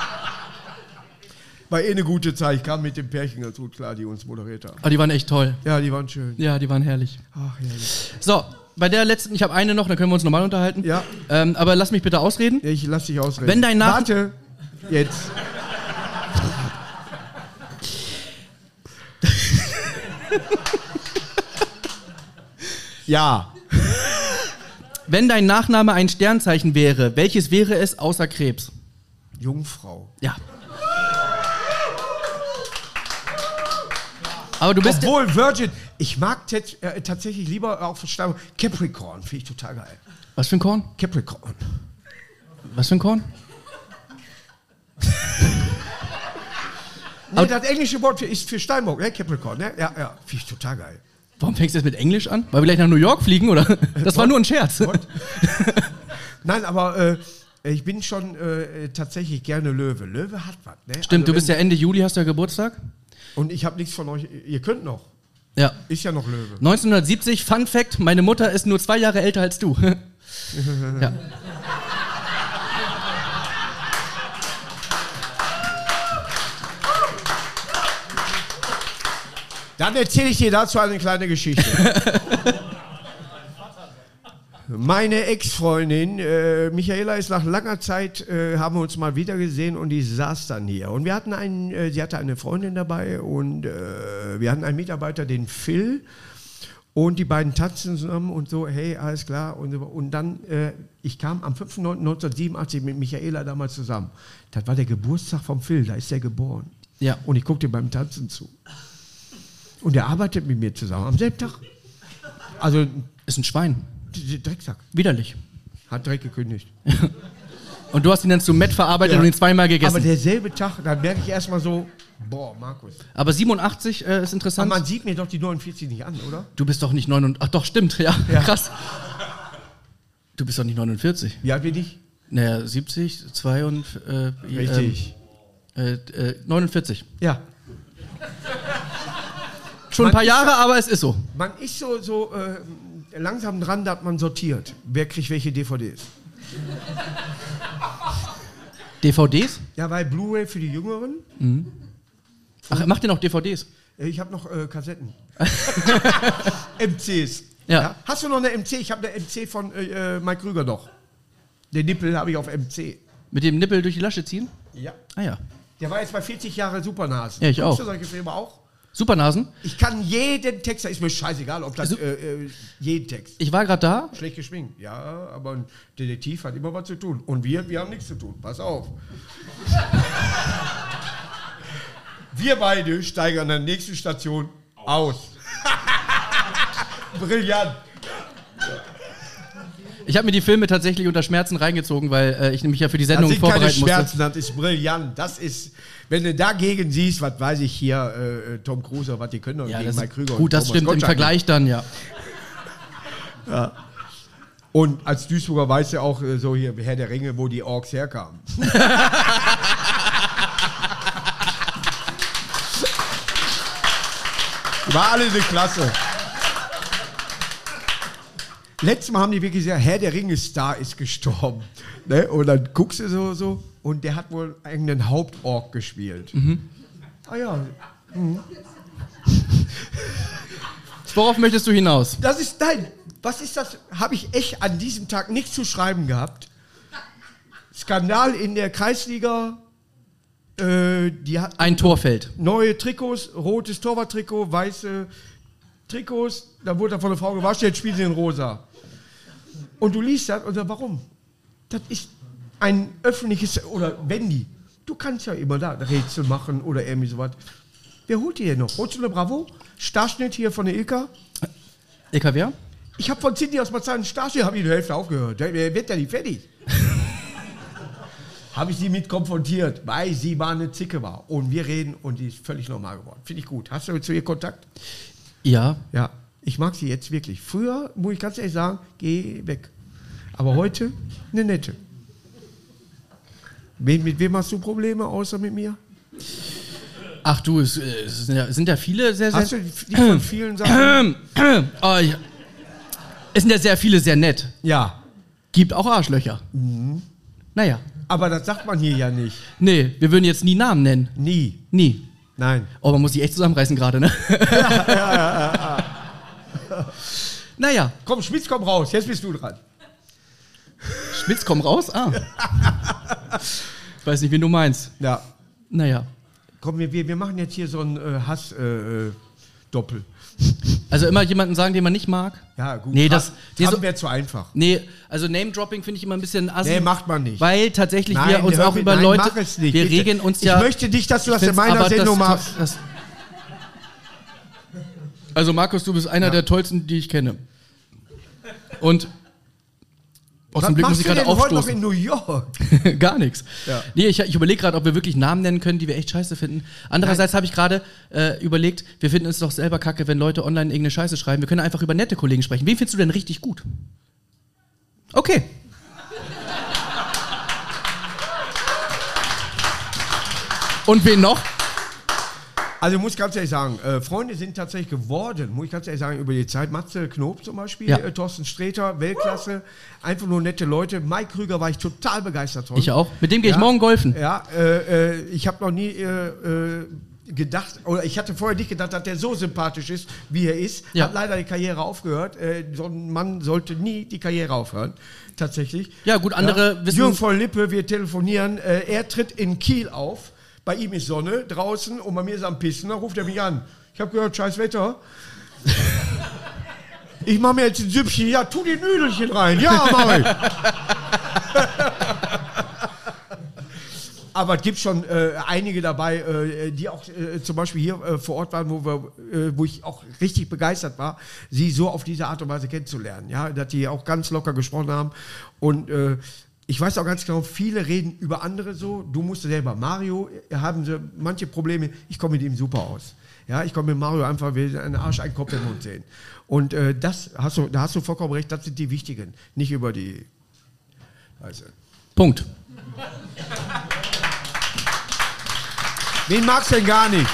War eh eine gute Zeit. Ich kam mit dem Pärchen ganz gut klar, die uns moderiert haben. oh, die waren echt toll. Ja, die waren schön. Ja, die waren herrlich. Ach, herrlich. So, bei der letzten, ich habe eine noch, dann können wir uns nochmal unterhalten. Ja. Ähm, aber lass mich bitte ausreden. Ich lass dich ausreden. Wenn dein Nach- Warte. Jetzt. Ja. Wenn dein Nachname ein Sternzeichen wäre, welches wäre es außer Krebs? Jungfrau. Ja. Aber du bist... Obwohl Virgin, ich mag tats- äh, tatsächlich lieber auch Verstanden. Capricorn, finde ich total geil. Was für ein Korn? Capricorn. Was für ein Korn? Nee, das englische Wort für, ist für Steinbock, ne? Capricorn, ne? Ja, ja, finde ich total geil. Warum fängst du jetzt mit Englisch an? Weil wir gleich nach New York fliegen, oder? Das war nur ein Scherz. Nein, aber äh, ich bin schon äh, tatsächlich gerne Löwe. Löwe hat was, ne? Stimmt, Also du bist wenn- ja Ende Juli, hast du ja Geburtstag? Und ich habe nichts von euch. Ihr könnt noch. Ja. Ist ja noch Löwe. neunzehnhundertsiebzig, Fun Fact, meine Mutter ist nur zwei Jahre älter als du. Ja. Dann erzähle ich dir dazu eine kleine Geschichte. Meine Ex-Freundin, äh, Michaela, ist nach langer Zeit, äh, haben wir uns mal wieder gesehen und die saß dann hier. Und wir hatten einen, äh, sie hatte eine Freundin dabei und äh, wir hatten einen Mitarbeiter, den Phil. Und die beiden tanzen zusammen und so, hey, alles klar. Und, so. Und dann, äh, ich kam am fünften neunten neunzehnhundertsiebenundachtzig mit Michaela damals zusammen. Das war der Geburtstag vom Phil, da ist er geboren. Ja. Und ich guckte beim Tanzen zu. Und er arbeitet mit mir zusammen am selben Tag. Also, Ist ein Schwein. d- d- Drecksack. Widerlich. Hat direkt gekündigt. Und du hast ihn dann zu Mett verarbeitet Ja. und ihn zweimal gegessen. Aber Aber, derselbe Tag, da merke ich erstmal so, boah, Markus. siebenundachtzig äh, ist Aber interessant. man sieht mir doch die neunundvierzig nicht an, oder? Du bist doch nicht neunundvierzig. Ach doch, stimmt, ja. Ja. Krass. Du bist doch nicht neunundvierzig. Wie alt bin ich? Naja, siebzig, zwei und... Äh, Richtig. Ähm, äh, äh, neunundvierzig. Ja. Schon ein Man paar ist Jahre, aber es ist so. Man ist so, so äh, langsam dran, dass man sortiert. Wer kriegt welche D V Ds? D V Ds? Ja, weil Blu-ray für die Jüngeren. Ach, macht ihr noch D V Ds? Äh, Ich habe noch äh, Kassetten. M Cs. Ja. Hast du noch eine M C? Ich habe eine M C von äh, äh, Mike Krüger noch. Den Nippel habe ich auf M C. Mit dem Nippel durch die Lasche ziehen? Ja. Ah ja. Der war jetzt bei vierzig Jahre Supernasen. Ja, ich Guckst auch. du solche Filme auch? Supernasen. Ich kann jeden Text, da ist mir scheißegal, ob das So- äh, äh, jeden Text. Ich war gerade da. Schlecht geschminkt. Ja, aber ein Detektiv hat immer was zu tun. Und wir, wir haben nichts zu tun. Pass auf. Wir beide steigen an der nächsten Station aus. Brillant. Ich habe mir die Filme tatsächlich unter Schmerzen reingezogen, weil äh, ich nämlich ja für die Das Sendung sind keine vorbereiten musste. Schmerzen, das ist brillant. Das ist, wenn du dagegen siehst, was weiß ich hier, äh, Tom Cruise, was die können doch Ja, gegen das Mike ist, Krüger. gut, und das Thomas stimmt im Gottschalk. Vergleich dann, ja. Und als Duisburger weißt du auch äh, so hier, Herr der Ringe, wo die Orks herkamen. War alle eine Klasse. Letztes Mal haben die wirklich gesagt, Herr der Ringe-Star ist gestorben. Ne? Und dann guckst du so, so und der hat wohl irgendeinen Hauptork gespielt. Ah ja, Worauf möchtest du hinaus? das ist, nein, was ist das? Habe ich echt an diesem Tag nichts zu schreiben gehabt. Skandal in der Kreisliga. Äh, die hat Ein Torfeld. neue Trikots, rotes Torwarttrikot, weiße Trikots. Da wurde dann von der Frau gewaschen, jetzt spielen sie in rosa. Und du liest das und sagst, warum? Das ist ein öffentliches, oder Wendy, du kannst ja immer da Rätsel machen oder irgendwie sowas. Wer holt die denn noch? Holst du eine Bravo? Starschnitt hier von der Ilka? E K W? Ich habe von Cindy aus Marzahn einen Starschnitt, habe ich in der Hälfte aufgehört. Der der wird ja nicht fertig. Habe ich sie mit konfrontiert, weil sie war eine Zicke war. Und wir reden und die ist völlig normal geworden. Finde ich gut. Hast du zu ihr Kontakt? Ja. Ja. Ich mag sie jetzt wirklich. Früher, muss ich ganz ehrlich sagen, geh weg. Aber heute eine nette. Mit, mit wem hast du Probleme, außer mit mir? Ach du, es, äh, es sind, ja, es sind ja viele sehr, sehr... Hast du die von vielen Sachen? oh, ja. Es sind ja sehr viele sehr nett. Ja. Gibt auch Arschlöcher. Mhm. Naja. Aber das sagt man hier ja nicht. Nee, wir würden jetzt nie Namen nennen. Nie. Nie. Nein. Oh, man muss sich echt zusammenreißen gerade, ne? Ja, ja, ja, ja. Naja. Komm, Schmitz, komm raus. Jetzt bist du dran. Schmitz, komm raus? Ah. Ich weiß nicht, wen du meinst. Ja. Naja. Komm, wir, wir machen jetzt hier so ein äh, Hass-Doppel. Äh, also immer jemanden sagen, den man nicht mag? Ja, gut. Nee, das nee, so, wäre zu einfach. Nee, also Name-Dropping finde ich immer ein bisschen assi. Nee, macht man nicht. Weil tatsächlich nein, wir uns auch über nein, Leute... Mach es nicht, wir bitte. regeln uns ja... Ich möchte nicht, dass du das in meiner Sendung das, machst. Das, also Markus, du bist einer ja. der tollsten, die ich kenne. Und... Aus dem Blick muss ich gerade aufstoßen. Was machst du denn heute noch in New York? Gar nichts. Ja. Nee, ich, ich überlege gerade, ob wir wirklich Namen nennen können, die wir echt scheiße finden. Andererseits habe ich gerade äh, überlegt, wir finden es doch selber kacke, wenn Leute online irgendeine Scheiße schreiben. Wir können einfach über nette Kollegen sprechen. Wen findest du denn richtig gut? Okay. Und wen noch? Also muss ich ganz ehrlich sagen, äh, Freunde sind tatsächlich geworden, muss ich ganz ehrlich sagen, über die Zeit. Matze Knob zum Beispiel, ja. äh, Thorsten Sträter, Weltklasse, einfach nur nette Leute. Mike Krüger war ich total begeistert von. Ich auch. Mit dem gehe ja, ich morgen golfen. Ja, äh, äh, ich habe noch nie äh, äh, gedacht, oder ich hatte vorher nicht gedacht, dass der so sympathisch ist, wie er ist. Ja. Hat leider die Karriere aufgehört. Äh, so ein Mann sollte nie die Karriere aufhören, tatsächlich. Ja gut, andere ja. wissen... Jürgen voll Lippe, wir telefonieren, äh, er tritt in Kiel auf. Bei ihm ist Sonne draußen und bei mir ist am Pissen. Da ruft er mich an. Ich habe gehört, scheiß Wetter. Ich mache mir jetzt ein Süppchen. Ja, tu die Nüdelchen rein. Ja, mach ich. Aber es gibt schon äh, einige dabei, äh, die auch äh, zum Beispiel hier äh, vor Ort waren, wo, wir, äh, wo ich auch richtig begeistert war, sie so auf diese Art und Weise kennenzulernen. Ja, dass die auch ganz locker gesprochen haben. Und äh, ich weiß auch ganz genau, viele reden über andere so. Du musst selber. Mario, haben sie manche Probleme. Ich komme mit ihm super aus. Ja, ich komme mit Mario einfach wie einen Arsch, einen Kopf im Mund sehen. Und äh, das hast du, da hast du vollkommen recht, das sind die wichtigen. Nicht über die. Also. Punkt. Wen magst du denn gar nicht?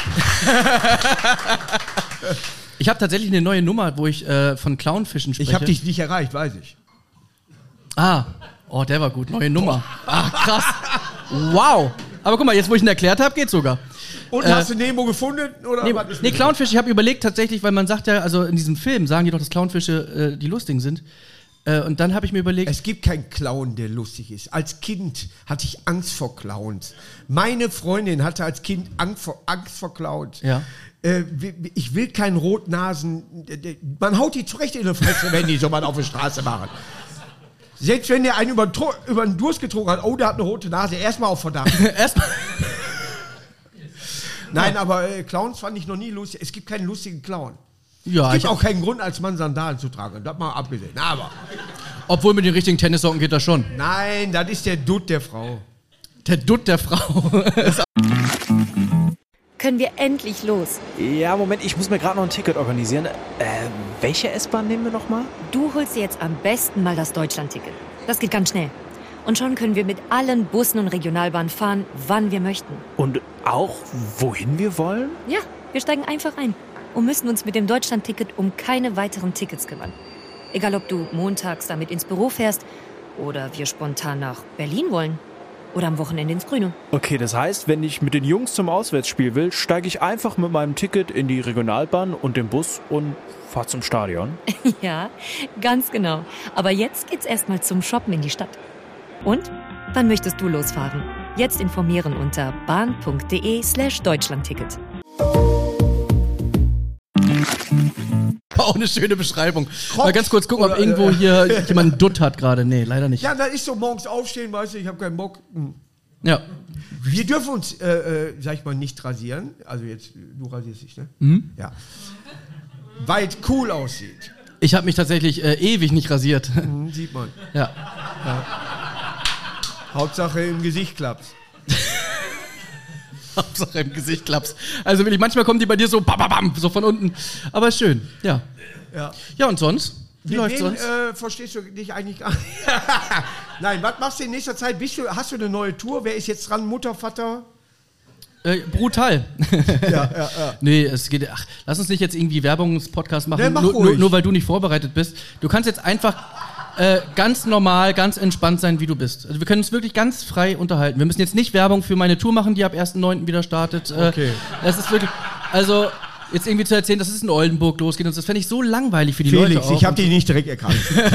Ich habe tatsächlich eine neue Nummer, wo ich äh, von Clownfischen spreche. Ich habe dich nicht erreicht, weiß ich. Ah. Oh, der war gut. Neue Nummer. Ach, krass. Wow. Aber guck mal, jetzt wo ich ihn erklärt habe, geht's sogar. Und äh, hast du Nemo gefunden? Oder nee, was ist nee Clownfisch, ich habe überlegt tatsächlich, weil man sagt ja, also in diesem Film sagen die doch, dass Clownfische äh, die lustigen sind. Äh, und dann habe ich mir überlegt... Es gibt keinen Clown, der lustig ist. Als Kind hatte ich Angst vor Clowns. Meine Freundin hatte als Kind Angst vor, Angst vor Clowns. Ja. Äh, ich will keinen Rotnasen... Man haut die zurecht in die Fresse, wenn die so mal auf der Straße machen. Selbst wenn der einen über, über den Durst getrunken hat, oh, der hat eine rote Nase, erstmal auf Verdacht. Erstmal. Nein, aber äh, Clowns fand ich noch nie lustig. Es gibt keinen lustigen Clown. Ja, es gibt auch keinen Grund, als Mann Sandalen zu tragen. Das mal abgesehen. Aber. Obwohl mit den richtigen Tennissocken geht das schon. Nein, das ist der Dutt der Frau. Der Dutt der Frau. Können wir endlich los? Ja, Moment, ich muss mir gerade noch ein Ticket organisieren. Äh, welche S-Bahn nehmen wir nochmal? Du holst dir jetzt am besten mal das Deutschland-Ticket. Das geht ganz schnell. Und schon können wir mit allen Bussen und Regionalbahnen fahren, wann wir möchten. Und auch, wohin wir wollen? Ja, wir steigen einfach ein und müssen uns mit dem Deutschland-Ticket um keine weiteren Tickets kümmern. Egal, ob du montags damit ins Büro fährst oder wir spontan nach Berlin wollen. Oder am Wochenende ins Grüne. Okay, das heißt, wenn ich mit den Jungs zum Auswärtsspiel will, steige ich einfach mit meinem Ticket in die Regionalbahn und den Bus und fahre zum Stadion. Ja, ganz genau. Aber jetzt geht's erstmal zum Shoppen in die Stadt. Und? Wann möchtest du losfahren? Jetzt informieren unter bahn.de slash Deutschlandticket. Auch eine schöne Beschreibung. Mal ganz kurz gucken, ob oder, irgendwo hier jemand einen Dutt hat gerade. Nee, leider nicht. Ja, das ist so morgens aufstehen, weißt du, ich habe keinen Bock. Hm. Ja. Wir dürfen uns, äh, äh, sag ich mal, nicht rasieren. Also jetzt, du rasierst dich, ne? Mhm. Ja. Weil es cool aussieht. Ich habe mich tatsächlich äh, ewig nicht rasiert. Mhm, sieht man. Ja. ja. Hauptsache im Gesicht klappt's. Hauptsache im Gesicht klappt's. Also wirklich, manchmal kommen die bei dir so bam, bam, bam, so von unten. Aber schön, ja. Ja, ja und sonst? Wie Mit läuft's wen, sonst? Äh, verstehst du dich eigentlich gar nicht? Nein, was machst du in nächster Zeit? Bist du, hast du eine neue Tour? Wer ist jetzt dran? Mutter, Vater? Äh, brutal. ja, ja, ja. Nee, es geht. Ach, lass uns nicht jetzt irgendwie Werbungspodcast machen, Nee, mach nur, ruhig. nur, nur weil du nicht vorbereitet bist. Du kannst jetzt einfach. äh, ganz normal, ganz entspannt sein, wie du bist. Also wir können uns wirklich ganz frei unterhalten. Wir müssen jetzt nicht Werbung für meine Tour machen, die ab ersten neunten wieder startet. Äh, Okay. Das ist wirklich, also jetzt irgendwie zu erzählen, dass es in Oldenburg losgeht und so, das fände ich so langweilig für die Felix, Leute auch. ich habe dich nicht direkt erkannt.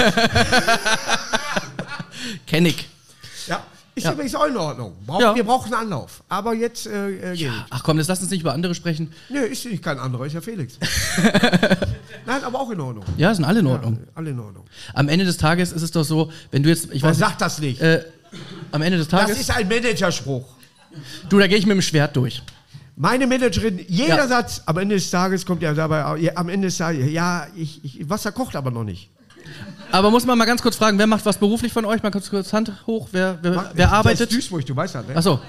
Kenn ich. Ja, ist Ja. übrigens auch in Ordnung. Brauch, Ja. Wir brauchen Anlauf. Aber jetzt äh, äh, geht. Ach komm, jetzt lass uns nicht über andere sprechen. Nö, ist nicht kein anderer, ist ja Felix. Nein, aber auch in Ordnung. Ja, sind alle in Ordnung. Ja, alle in Ordnung. Am Ende des Tages ist es doch so, wenn du jetzt, ich Man weiß sagt das nicht. nicht, äh, am Ende des Das Tages, ist ein Managerspruch. du, da gehe ich mit dem Schwert durch. Meine Managerin, jeder Ja. Satz, am Ende des Tages kommt ja dabei, ja, am Ende des Tages, ja, ich, ich, Wasser kocht aber noch nicht. Aber muss man mal ganz kurz fragen, wer macht was beruflich von euch? Mal kurz, kurz Hand hoch, wer, wer, wer arbeitet? Das ist Duisburg, du weißt das, ne? Achso.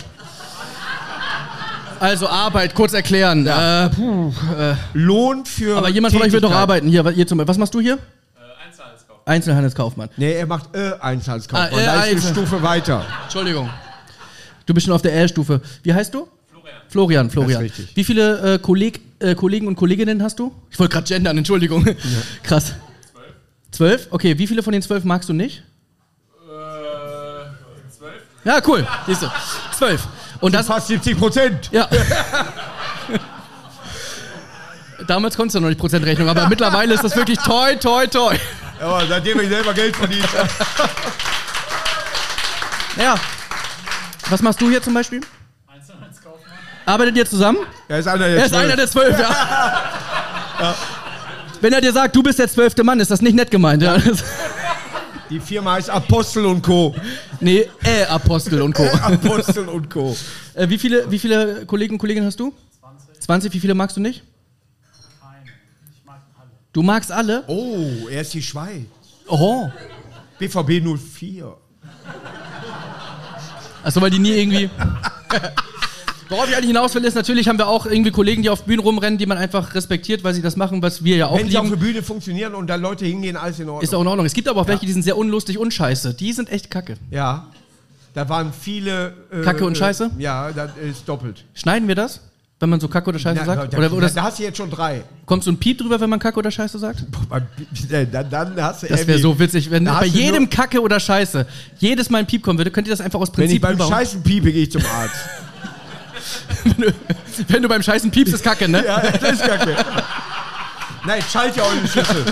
Also Arbeit, kurz erklären. Ja. Äh, puh, äh, Lohn für aber jemand von euch wird doch Tätigkeit. arbeiten. Hier, was, ihr zum, was machst du hier? Äh, Einzelhandelskaufmann. Einzelhandelskaufmann. Nee, er macht äh, Einzelhandelskaufmann. Ah, äh, da ist eine Einzel- Stufe weiter. Entschuldigung. Du bist schon auf der L-Stufe. Wie heißt du? Florian. Florian, Florian. Das ist richtig. Wie viele äh, Kolleg, äh, Kollegen und Kolleginnen hast du? Ich wollte gerade gendern, Entschuldigung. Krass. Zwölf. Zwölf? Okay, wie viele von den zwölf magst du nicht? Äh, zwölf. Ja, cool. Siehst du. Zwölf. Und das, Fast siebzig Prozent. ja. Damals konntest du noch nicht Prozentrechnung, aber mittlerweile ist das wirklich toi, toi, toi. Aber seitdem ich selber Geld verdient habe. Ja. Was machst du hier zum Beispiel? Einzelhandelskaufmann. Arbeitet ihr zusammen? Er ist einer der Er ist zwölf. einer der zwölf, ja. Ja. Wenn er dir sagt, du bist der zwölfte Mann, ist das nicht nett gemeint. Ja. Die Firma heißt Apostel und Co. Nee, äh, Apostel und Co. Apostel und Co. Äh, wie, viele, wie viele Kollegen und Kolleginnen hast du? zwanzig. zwanzig, wie viele magst du nicht? Keine. Ich mag alle. Du magst alle? Oh, er ist die Schweiz. Oh. B V B null vier. Achso, weil die nie irgendwie... Worauf ich eigentlich hinaus will, ist, natürlich haben wir auch irgendwie Kollegen, die auf Bühnen rumrennen, die man einfach respektiert, weil sie das machen, was wir ja auch Wenn sie auf der lieben. Bühne funktionieren und da Leute hingehen, alles in Ordnung. Ist auch in Ordnung. Es gibt aber auch welche, die sind sehr unlustig und scheiße. Die sind echt kacke. Ja. Da waren viele... Äh, Kacke und Scheiße? Äh, ja, das ist doppelt. Schneiden wir das, wenn man so Kacke oder Scheiße Na, sagt? da, Oder, oder da hast du jetzt schon drei. kommt so ein Piep drüber, wenn man Kacke oder Scheiße sagt? Dann, dann hast du Das wäre irgendwie- so witzig, wenn Da bei hast du jedem nur- Kacke oder Scheiße jedes Mal ein Piep kommen würde, könnt ihr das einfach aus Wenn ich Prinzip beim überhauen. Scheißen piepe, gehe ich zum Arzt. Wenn du beim Scheißen piepst, ist Kacke, ne? Ja, das ist kacke. Nein, schalt ja auch in die Schüssel.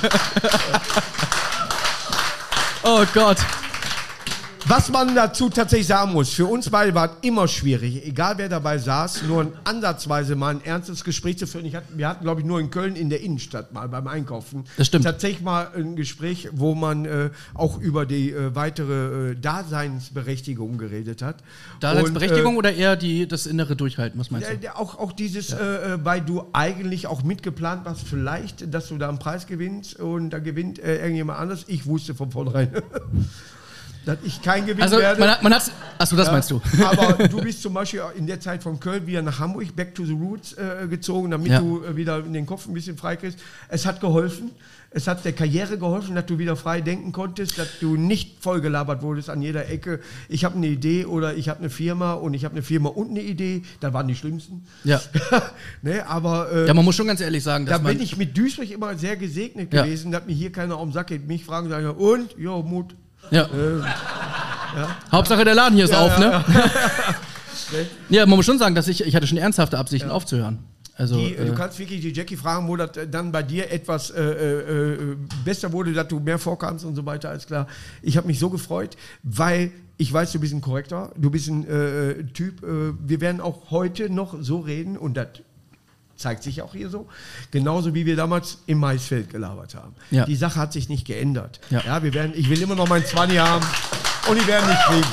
Oh Gott. Was man dazu tatsächlich sagen muss, für uns beide war es immer schwierig, egal wer dabei saß, nur ein ansatzweise mal ein ernstes Gespräch zu führen. Ich hatte, wir hatten, glaube ich, nur in Köln in der Innenstadt mal beim Einkaufen. Das stimmt. Tatsächlich mal ein Gespräch, wo man äh, auch über die äh, weitere äh, Daseinsberechtigung geredet hat. Daseinsberechtigung Und, oder eher die, das innere Durchhalten, was meinst äh, du? der- auch, auch dieses, äh, äh, weil du eigentlich auch mitgeplant warst, vielleicht, dass du da einen Preis gewinnst und da gewinnt äh, irgendjemand anders. Ich wusste von vornherein, dass ich kein Gewinn Also werde. man hat, man hat, achso, das Ja, meinst du. Aber du bist zum Beispiel in der Zeit von Köln wieder nach Hamburg, back to the roots äh, gezogen, damit Ja. du äh, wieder in den Kopf ein bisschen frei kriegst. Es hat geholfen. Es hat der Karriere geholfen, dass du wieder frei denken konntest, dass du nicht vollgelabert wurdest an jeder Ecke. Ich habe eine Idee oder ich habe eine Firma und ich habe eine Firma und eine Idee. Da waren die schlimmsten. Ja. ne, aber äh, Ja, man muss schon ganz ehrlich sagen, da dass man... bin ich mit Duisburg immer sehr gesegnet Ja. gewesen, dass mir hier keiner auf den Sack geht. Mich fragen, sagen, und? Jo, Mut. Ja. Hauptsache der Laden hier ist auf, ne? Ja, man muss schon sagen, dass ich, ich hatte schon ernsthafte Absichten aufzuhören. Also, Die, äh, du kannst wirklich die Jackie fragen, wo das äh, dann bei dir etwas äh, äh, äh, besser wurde, dass du mehr vorkannst und so weiter, alles klar. Ich habe mich so gefreut, weil ich weiß, du bist ein Korrektor, du bist ein äh, Typ, äh, wir werden auch heute noch so reden und das zeigt sich auch hier so, genauso wie wir damals im Maisfeld gelabert haben. Ja. Die Sache hat sich nicht geändert. Ja. Ja, wir werden, ich will immer noch meinen zwanzig haben und die werden nicht kriegen.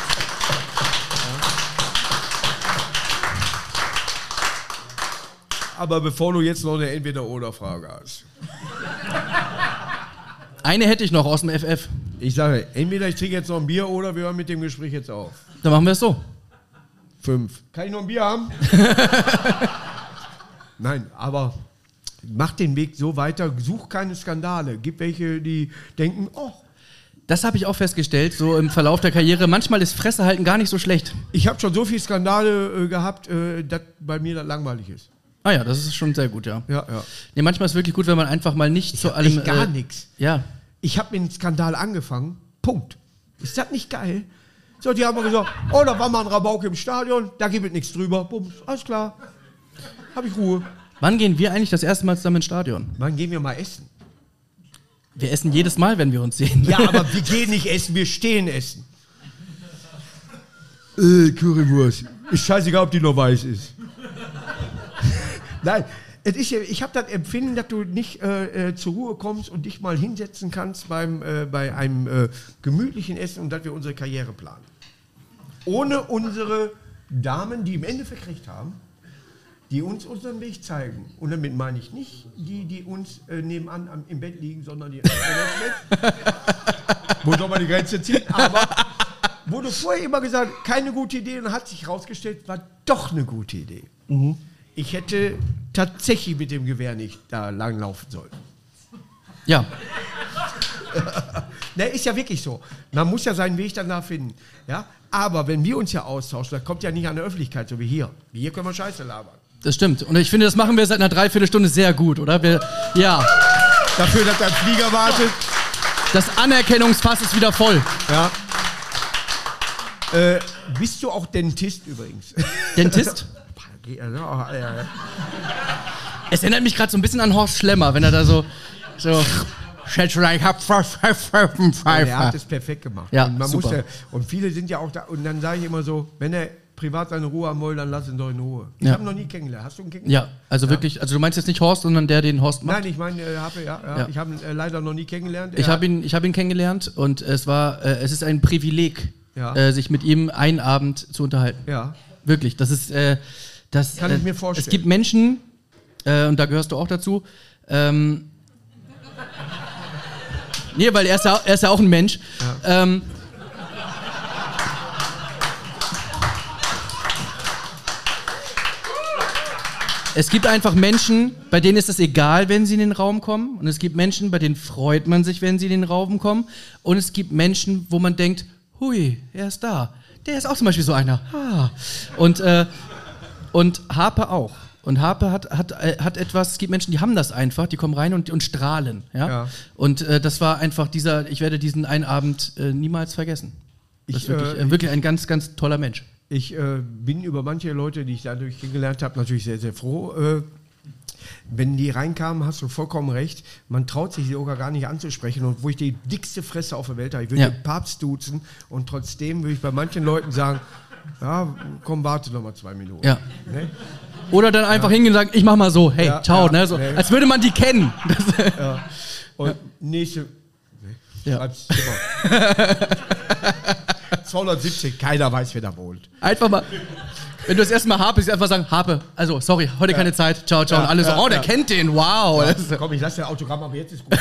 Aber bevor du jetzt noch eine Entweder-Oder-Frage hast. eine hätte ich noch aus dem F F. Ich sage, entweder ich trinke jetzt noch ein Bier oder wir hören mit dem Gespräch jetzt auf. Dann machen wir es so. Fünf. Kann ich noch ein Bier haben? Nein, aber mach den Weg so weiter, such keine Skandale. Gibt welche, die denken, oh, Das habe ich auch festgestellt, so im Verlauf der Karriere. Manchmal ist Fresse halten gar nicht so schlecht. ich habe schon so viele Skandale äh, gehabt, äh, dass bei mir das langweilig ist. Ah ja, das ist schon sehr gut, ja. Ja, ja. Nee, manchmal ist es wirklich gut, wenn man einfach mal nicht zu allem... Ich gar äh, nichts. Ja. ich habe mit dem Skandal angefangen, Punkt. Ist das nicht geil? So, die haben mir gesagt, oh, da war mal ein Rabauke im Stadion, da gibt es nichts drüber, bums, alles klar, habe ich Ruhe. Wann gehen wir eigentlich das erste Mal zusammen ins Stadion? Wann gehen wir mal essen? Wir essen jedes Mal, wenn wir uns sehen. Ja, aber wir gehen nicht essen, wir stehen essen. Äh, Currywurst. Ist scheißegal, ob die noch weiß ist. Nein, es ist ja, ich habe das Empfinden, dass du nicht äh, äh, zur Ruhe kommst und dich mal hinsetzen kannst beim, äh, bei einem äh, gemütlichen Essen und dass wir unsere Karriere planen. Ohne unsere Damen, die im Endeffekt recht haben, die uns unseren Weg zeigen. Und damit meine ich nicht die, die uns äh, nebenan am, im Bett liegen, sondern die Bett. Wo soll man die Grenze ziehen? Aber wo du vorher immer gesagt hast, keine gute Idee, und hat sich herausgestellt, war doch eine gute Idee. Mhm. Ich hätte tatsächlich mit dem Gewehr nicht da langlaufen sollen. Ja. Ne, ist ja wirklich so. Man muss ja seinen Weg dann da finden. Ja? Aber wenn wir uns ja austauschen, das kommt ja nicht an der Öffentlichkeit, so wie hier. Wie hier können wir Scheiße labern. Das stimmt. Und ich finde, das machen wir seit einer Dreiviertelstunde sehr gut, oder? Wir, ja. Dafür, dass der Flieger wartet. Das Anerkennungsfass ist wieder voll. Ja. Äh, bist du auch Dentist übrigens? Dentist? Es erinnert mich gerade so ein bisschen an Horst Schlemmer, wenn er da so... so ich hab er hat es perfekt gemacht. Ja, und, man super. Muss ja, und viele sind ja auch da. Und dann sage ich immer so, wenn er privat seine Ruhe haben will, dann lass ihn doch in Ruhe. Ich ja. habe ihn noch nie kennengelernt. Hast du ihn kennengelernt? Ja, also ja. wirklich, also du meinst jetzt nicht Horst, sondern der den Horst macht? Nein, ich meine, äh, habe, ja, ja, ja. ich habe ihn äh, leider noch nie kennengelernt. Er ich habe ihn, ich hab ihn kennengelernt und es war, äh, es ist ein Privileg, ja. äh, sich mit ihm einen Abend zu unterhalten. Ja. Wirklich, das ist, äh, das kann äh, ich mir vorstellen. Es gibt Menschen, äh, und da gehörst du auch dazu, ähm, nee, weil er ist ja, er ist ja auch ein Mensch. Ja. Ähm, es gibt einfach Menschen, bei denen ist es egal, wenn sie in den Raum kommen. Und es gibt Menschen, bei denen freut man sich, wenn sie in den Raum kommen. Und es gibt Menschen, wo man denkt, hui, er ist da. Der ist auch zum Beispiel so einer. Ah. Und, äh, und Harpe auch. Und Harpe hat, hat, hat etwas, es gibt Menschen, die haben das einfach, die kommen rein und, und strahlen. Ja? Ja. Und äh, das war einfach dieser, ich werde diesen einen Abend äh, niemals vergessen. Das ist wirklich, äh, wirklich ein ganz, ganz toller Mensch. Ich äh, bin über manche Leute, die ich dadurch kennengelernt habe, natürlich sehr, sehr froh. Äh, wenn die reinkamen, hast du vollkommen recht, man traut sich sogar gar nicht anzusprechen. Und wo ich die dickste Fresse auf der Welt habe, ich würde ja. den Papst duzen und trotzdem würde ich bei manchen Leuten sagen, ja, komm, warte noch mal zwei Minuten. Ja. Ne? Oder dann einfach ja. hingehen und sagen, ich mach mal so, hey, ja, ciao, ja, ne? So, nee. Als würde man die kennen. Ja. Und ja. nächste, nee, ja. zweihundertsiebzig, keiner weiß, wer da wohnt. Einfach mal, wenn du das erste Mal Harpe siehst, einfach sagen, Harpe, also sorry, heute ja. keine Zeit, ciao, ciao. Ja, und alle ja, so, oh, der ja. kennt den, wow. Ja, komm, ich lasse dir Autogramm, aber jetzt ist gut.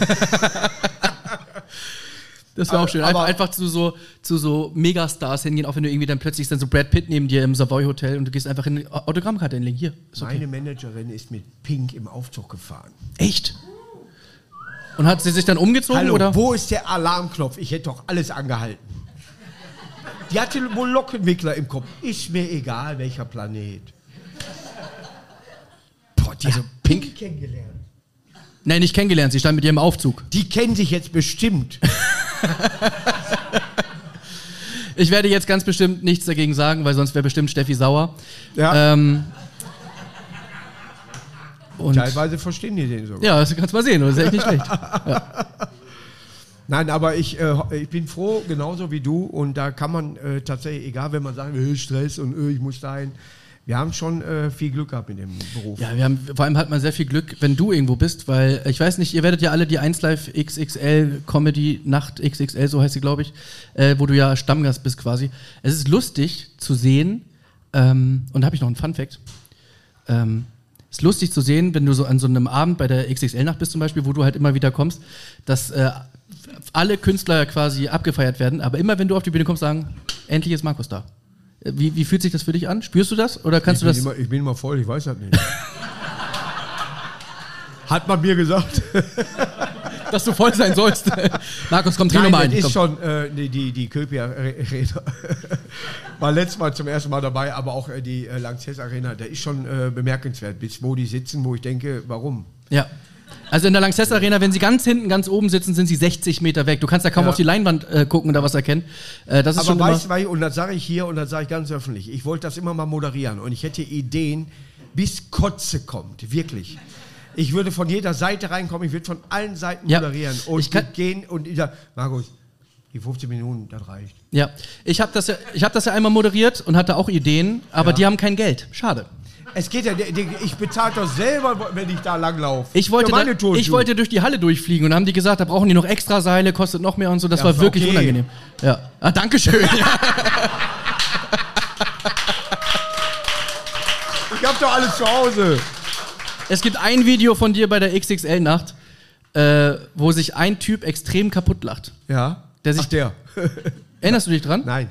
Das wäre auch schön. Einfach, einfach zu so, zu so Megastars hingehen, auch wenn du irgendwie dann plötzlich ist dann so Brad Pitt neben dir im Savoy Hotel und du gehst einfach in die Autogrammkarte hinlegen. Hier. Ist okay. Meine Managerin ist mit Pink im Aufzug gefahren. Echt? Und hat sie sich dann umgezogen? Hallo, oder? Wo ist der Alarmknopf? Ich hätte doch alles angehalten. Die hatte wohl Lockenwickler im Kopf. Ist mir egal, welcher Planet. Boah, die also hat Pink, Pink kennengelernt. Nein, nicht kennengelernt, sie stand mit ihr im Aufzug. Die kennen sich jetzt bestimmt. Ich werde jetzt ganz bestimmt nichts dagegen sagen, weil sonst wäre bestimmt Steffi sauer. Ja. Ähm, und Teilweise verstehen die den sogar. Ja, das kannst du mal sehen, das ist echt nicht schlecht. Ja. Nein, aber ich, äh, ich bin froh, genauso wie du. Und da kann man äh, tatsächlich, egal wenn man sagt, äh, Stress und äh, ich muss dahin. Wir haben schon äh, viel Glück gehabt in dem Beruf. Ja, wir haben, vor allem hat man sehr viel Glück, wenn du irgendwo bist, weil ich weiß nicht, ihr werdet ja alle die eins Live X X L Comedy Nacht X X L, so heißt sie, glaube ich, äh, wo du ja Stammgast bist quasi. Es ist lustig zu sehen, ähm, und da habe ich noch einen Funfact. Ähm, es ist lustig zu sehen, wenn du so an so einem Abend bei der X X L Nacht bist zum Beispiel, wo du halt immer wieder kommst, dass äh, alle Künstler quasi abgefeiert werden, aber immer wenn du auf die Bühne kommst, sagen, endlich ist Markus da. Wie, wie fühlt sich das für dich an? Spürst du das? Oder kannst ich du das? Immer, ich bin immer voll, ich weiß das nicht. Hat man mir gesagt. Dass du voll sein sollst. Markus, komm, trink nochmal ein. Das ist schon äh, die, die, die Köpi Arena. War letztes Mal zum ersten Mal dabei, aber auch äh, die äh, Lanxess Arena. Der ist schon äh, bemerkenswert, bis wo die sitzen, wo ich denke, warum? Ja. Also in der Lanxess Arena, wenn sie ganz hinten, ganz oben sitzen, sind sie sechzig Meter weg. Du kannst da kaum Ja. auf die Leinwand äh, gucken und da was erkennen. Äh, das ist Aber schon weißt immer... du, und das sage ich hier und das sage ich ganz öffentlich, ich wollte das immer mal moderieren und ich hätte Ideen, bis Kotze kommt, wirklich. Ich würde von jeder Seite reinkommen, ich würde von allen Seiten Ja. moderieren und Ich kann- gehen und ich sage, Markus, die fünfzehn Minuten, das reicht. Ja, ich habe das, ja, ich hab das ja einmal moderiert und hatte auch Ideen, aber Ja. die haben kein Geld. Schade. Es geht ja, die- die- ich bezahle doch selber, wenn ich da langlaufe. Ich wollte, Für meine da, Turnschuhe. ich wollte durch die Halle durchfliegen und dann haben die gesagt, da brauchen die noch extra Seile, kostet noch mehr und so. Das Ja, war ist wirklich okay. unangenehm. Ja. Ah, Dankeschön. Ich hab doch alles zu Hause. Es gibt ein Video von dir bei der X X L-Nacht, äh, wo sich ein Typ extrem kaputt lacht. Ja? Der sich- Ach, der. Erinnerst du dich dran? Nein.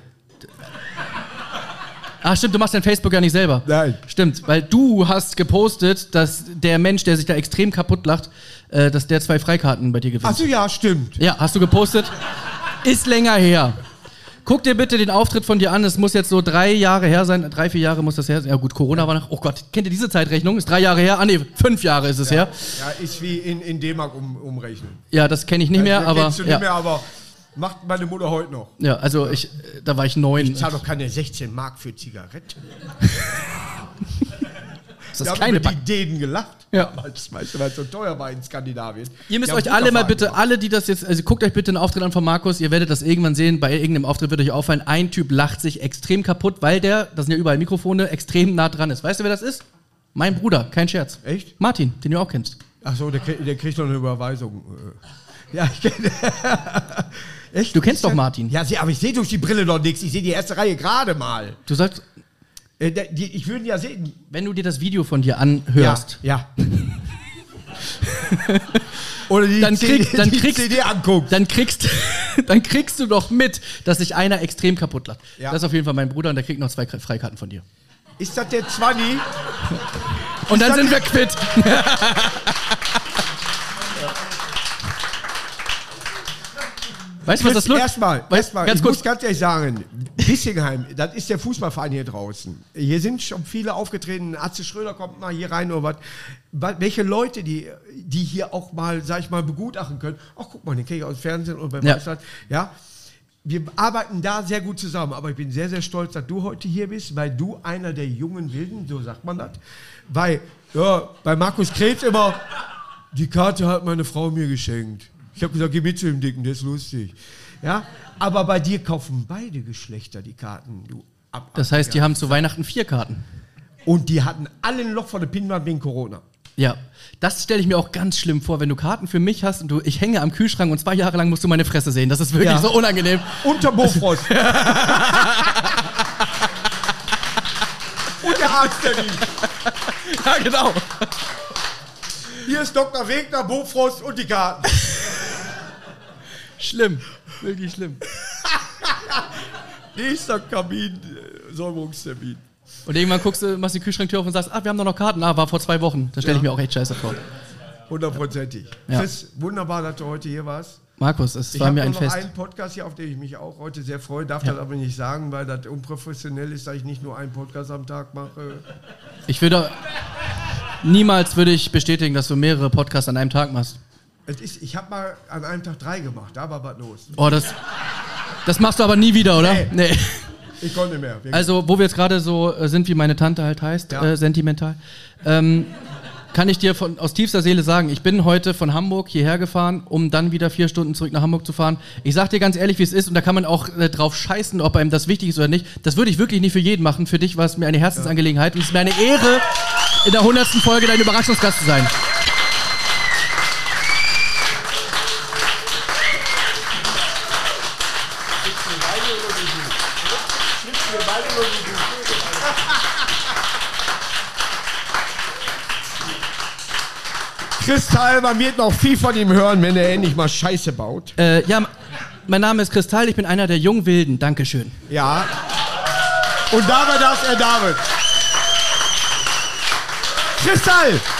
Ach stimmt, du machst dein Facebook ja nicht selber. Nein. Stimmt, weil du hast gepostet, dass der Mensch, der sich da extrem kaputt lacht, äh, dass der zwei Freikarten bei dir gewinnt. Ach so, ja, stimmt. Ja, hast du gepostet? Ist länger her. Guck dir bitte den Auftritt von dir an. Es muss jetzt so drei Jahre her sein. Drei, vier Jahre muss das her sein. Ja gut, Corona war noch... Oh Gott, kennt ihr diese Zeitrechnung? Ist drei Jahre her? Ah nee, fünf Jahre ist es her. Ja, ist wie in, in D-Mark um, umrechnen. Ja, das kenne ich nicht mehr, Das aber... kennst du Ja, nicht mehr, aber macht meine Mutter heute noch. ja, also ich... Da war ich neun. Ich zahle doch keine sechzehn Mark für Zigaretten. Ist das Wir haben kleine über Pack? die Dänen gelacht. Ja. Weil es weißt du, weil es so teuer war in Skandinavien. Ihr müsst Die haben euch alle mal Butterfahren bitte, gemacht. alle, die das jetzt, also guckt euch bitte einen Auftritt an von Markus, ihr werdet das irgendwann sehen, bei irgendeinem Auftritt wird euch auffallen, ein Typ lacht sich extrem kaputt, weil der, das sind ja überall Mikrofone, extrem nah dran ist. Weißt du, wer das ist? Mein Bruder, kein Scherz. Echt? Martin, den du auch kennst. Ach so, der, krieg- der kriegt noch eine Überweisung. Äh. Ja, ich kenne. Echt? Du kennst doch Martin. Ja, sie- aber ich sehe durch die Brille noch nichts. Ich sehe die erste Reihe gerade mal. Du sagst, Äh, der- die, ich würde ihn ja sehen. wenn du dir das Video von dir anhörst, Ja. ja. Oder die, Dann C D, krieg- dann die kriegst- C D anguckt. dann kriegst, dann kriegst du doch mit, dass sich einer extrem kaputt lacht. Ja. Das ist auf jeden Fall mein Bruder und der kriegt noch zwei Kre- Freikarten von dir. Ist das der Zwanni? Und dann das- sind wir quitt. Weißt du, was das lustig Erstmal, Weißt- erstmal, ganz ich kurz. muss ganz ehrlich sagen, Bissingheim, das ist der Fußballverein hier draußen. Hier sind schon viele aufgetreten, Atze Schröder kommt mal hier rein oder was. Wa- Welche Leute, die, die hier auch mal, sag ich mal, begutachten können. Ach, guck mal, den kenne ich aus dem Fernsehen oder beim Ja. Weißland. Ja. Wir arbeiten da sehr gut zusammen, aber ich bin sehr, sehr stolz, dass du heute hier bist, weil du einer der jungen Wilden, so sagt man das, weil, ja, bei Markus Krebs immer, die Karte hat meine Frau mir geschenkt. Ich habe gesagt, geh mit zu dem Dicken, der ist lustig. Ja, aber bei dir kaufen beide Geschlechter die Karten, du Abartiger. Das heißt, die haben zu Weihnachten vier Karten. Und die hatten alle ein Loch vor der Pinnwand wegen Corona. Ja, das stelle ich mir auch ganz schlimm vor, wenn du Karten für mich hast und du, ich hänge am Kühlschrank und zwei Jahre lang musst du meine Fresse sehen. Das ist wirklich Ja. so unangenehm. Unter Bofrost. Und der Arzttermin. Ja, genau. Hier ist Doktor Wegner, Bofrost und die Karten. Schlimm. Wirklich schlimm. Nächster Kamin, äh, Säuberungstermin. Und irgendwann guckst du, machst die Kühlschranktür auf und sagst, ah, wir haben doch noch Karten. Ah, war vor zwei Wochen. Da stelle ich Ja. mir auch echt scheiße vor. Hundertprozentig. Ja. Chris, wunderbar, dass du heute hier warst. Markus, es Ich war habe mir nur ein noch Fest. einen Podcast hier, auf den ich mich auch heute sehr freue. Darf Ja. das aber nicht sagen, weil das unprofessionell ist, dass ich nicht nur einen Podcast am Tag mache. Ich würde, niemals würde ich bestätigen, dass du mehrere Podcasts an einem Tag machst. Es ist, ich habe mal an einem Tag drei gemacht, da war was los. Oh, das, das machst du aber nie wieder, oder? Nee. Nee. Ich konnte nicht mehr. wirklich. Also, wo wir jetzt gerade so äh, sind, wie meine Tante halt heißt, Ja. äh, sentimental, ähm, kann ich dir von, aus tiefster Seele sagen, ich bin heute von Hamburg hierher gefahren, um dann wieder vier Stunden zurück nach Hamburg zu fahren. Ich sag dir ganz ehrlich, wie es ist, und da kann man auch äh, drauf scheißen, ob einem das wichtig ist oder nicht. Das würde ich wirklich nicht für jeden machen. Für dich war es mir eine Herzensangelegenheit und es ist mir eine Ehre, in der hundertsten Folge dein Überraschungsgast zu sein. Kristall, man wird noch viel von ihm hören, wenn er endlich mal Scheiße baut. Äh, ja, mein Name ist Kristall, ich bin einer der Jungwilden. Dankeschön. Ja. Und dabei darf er David. Kristall!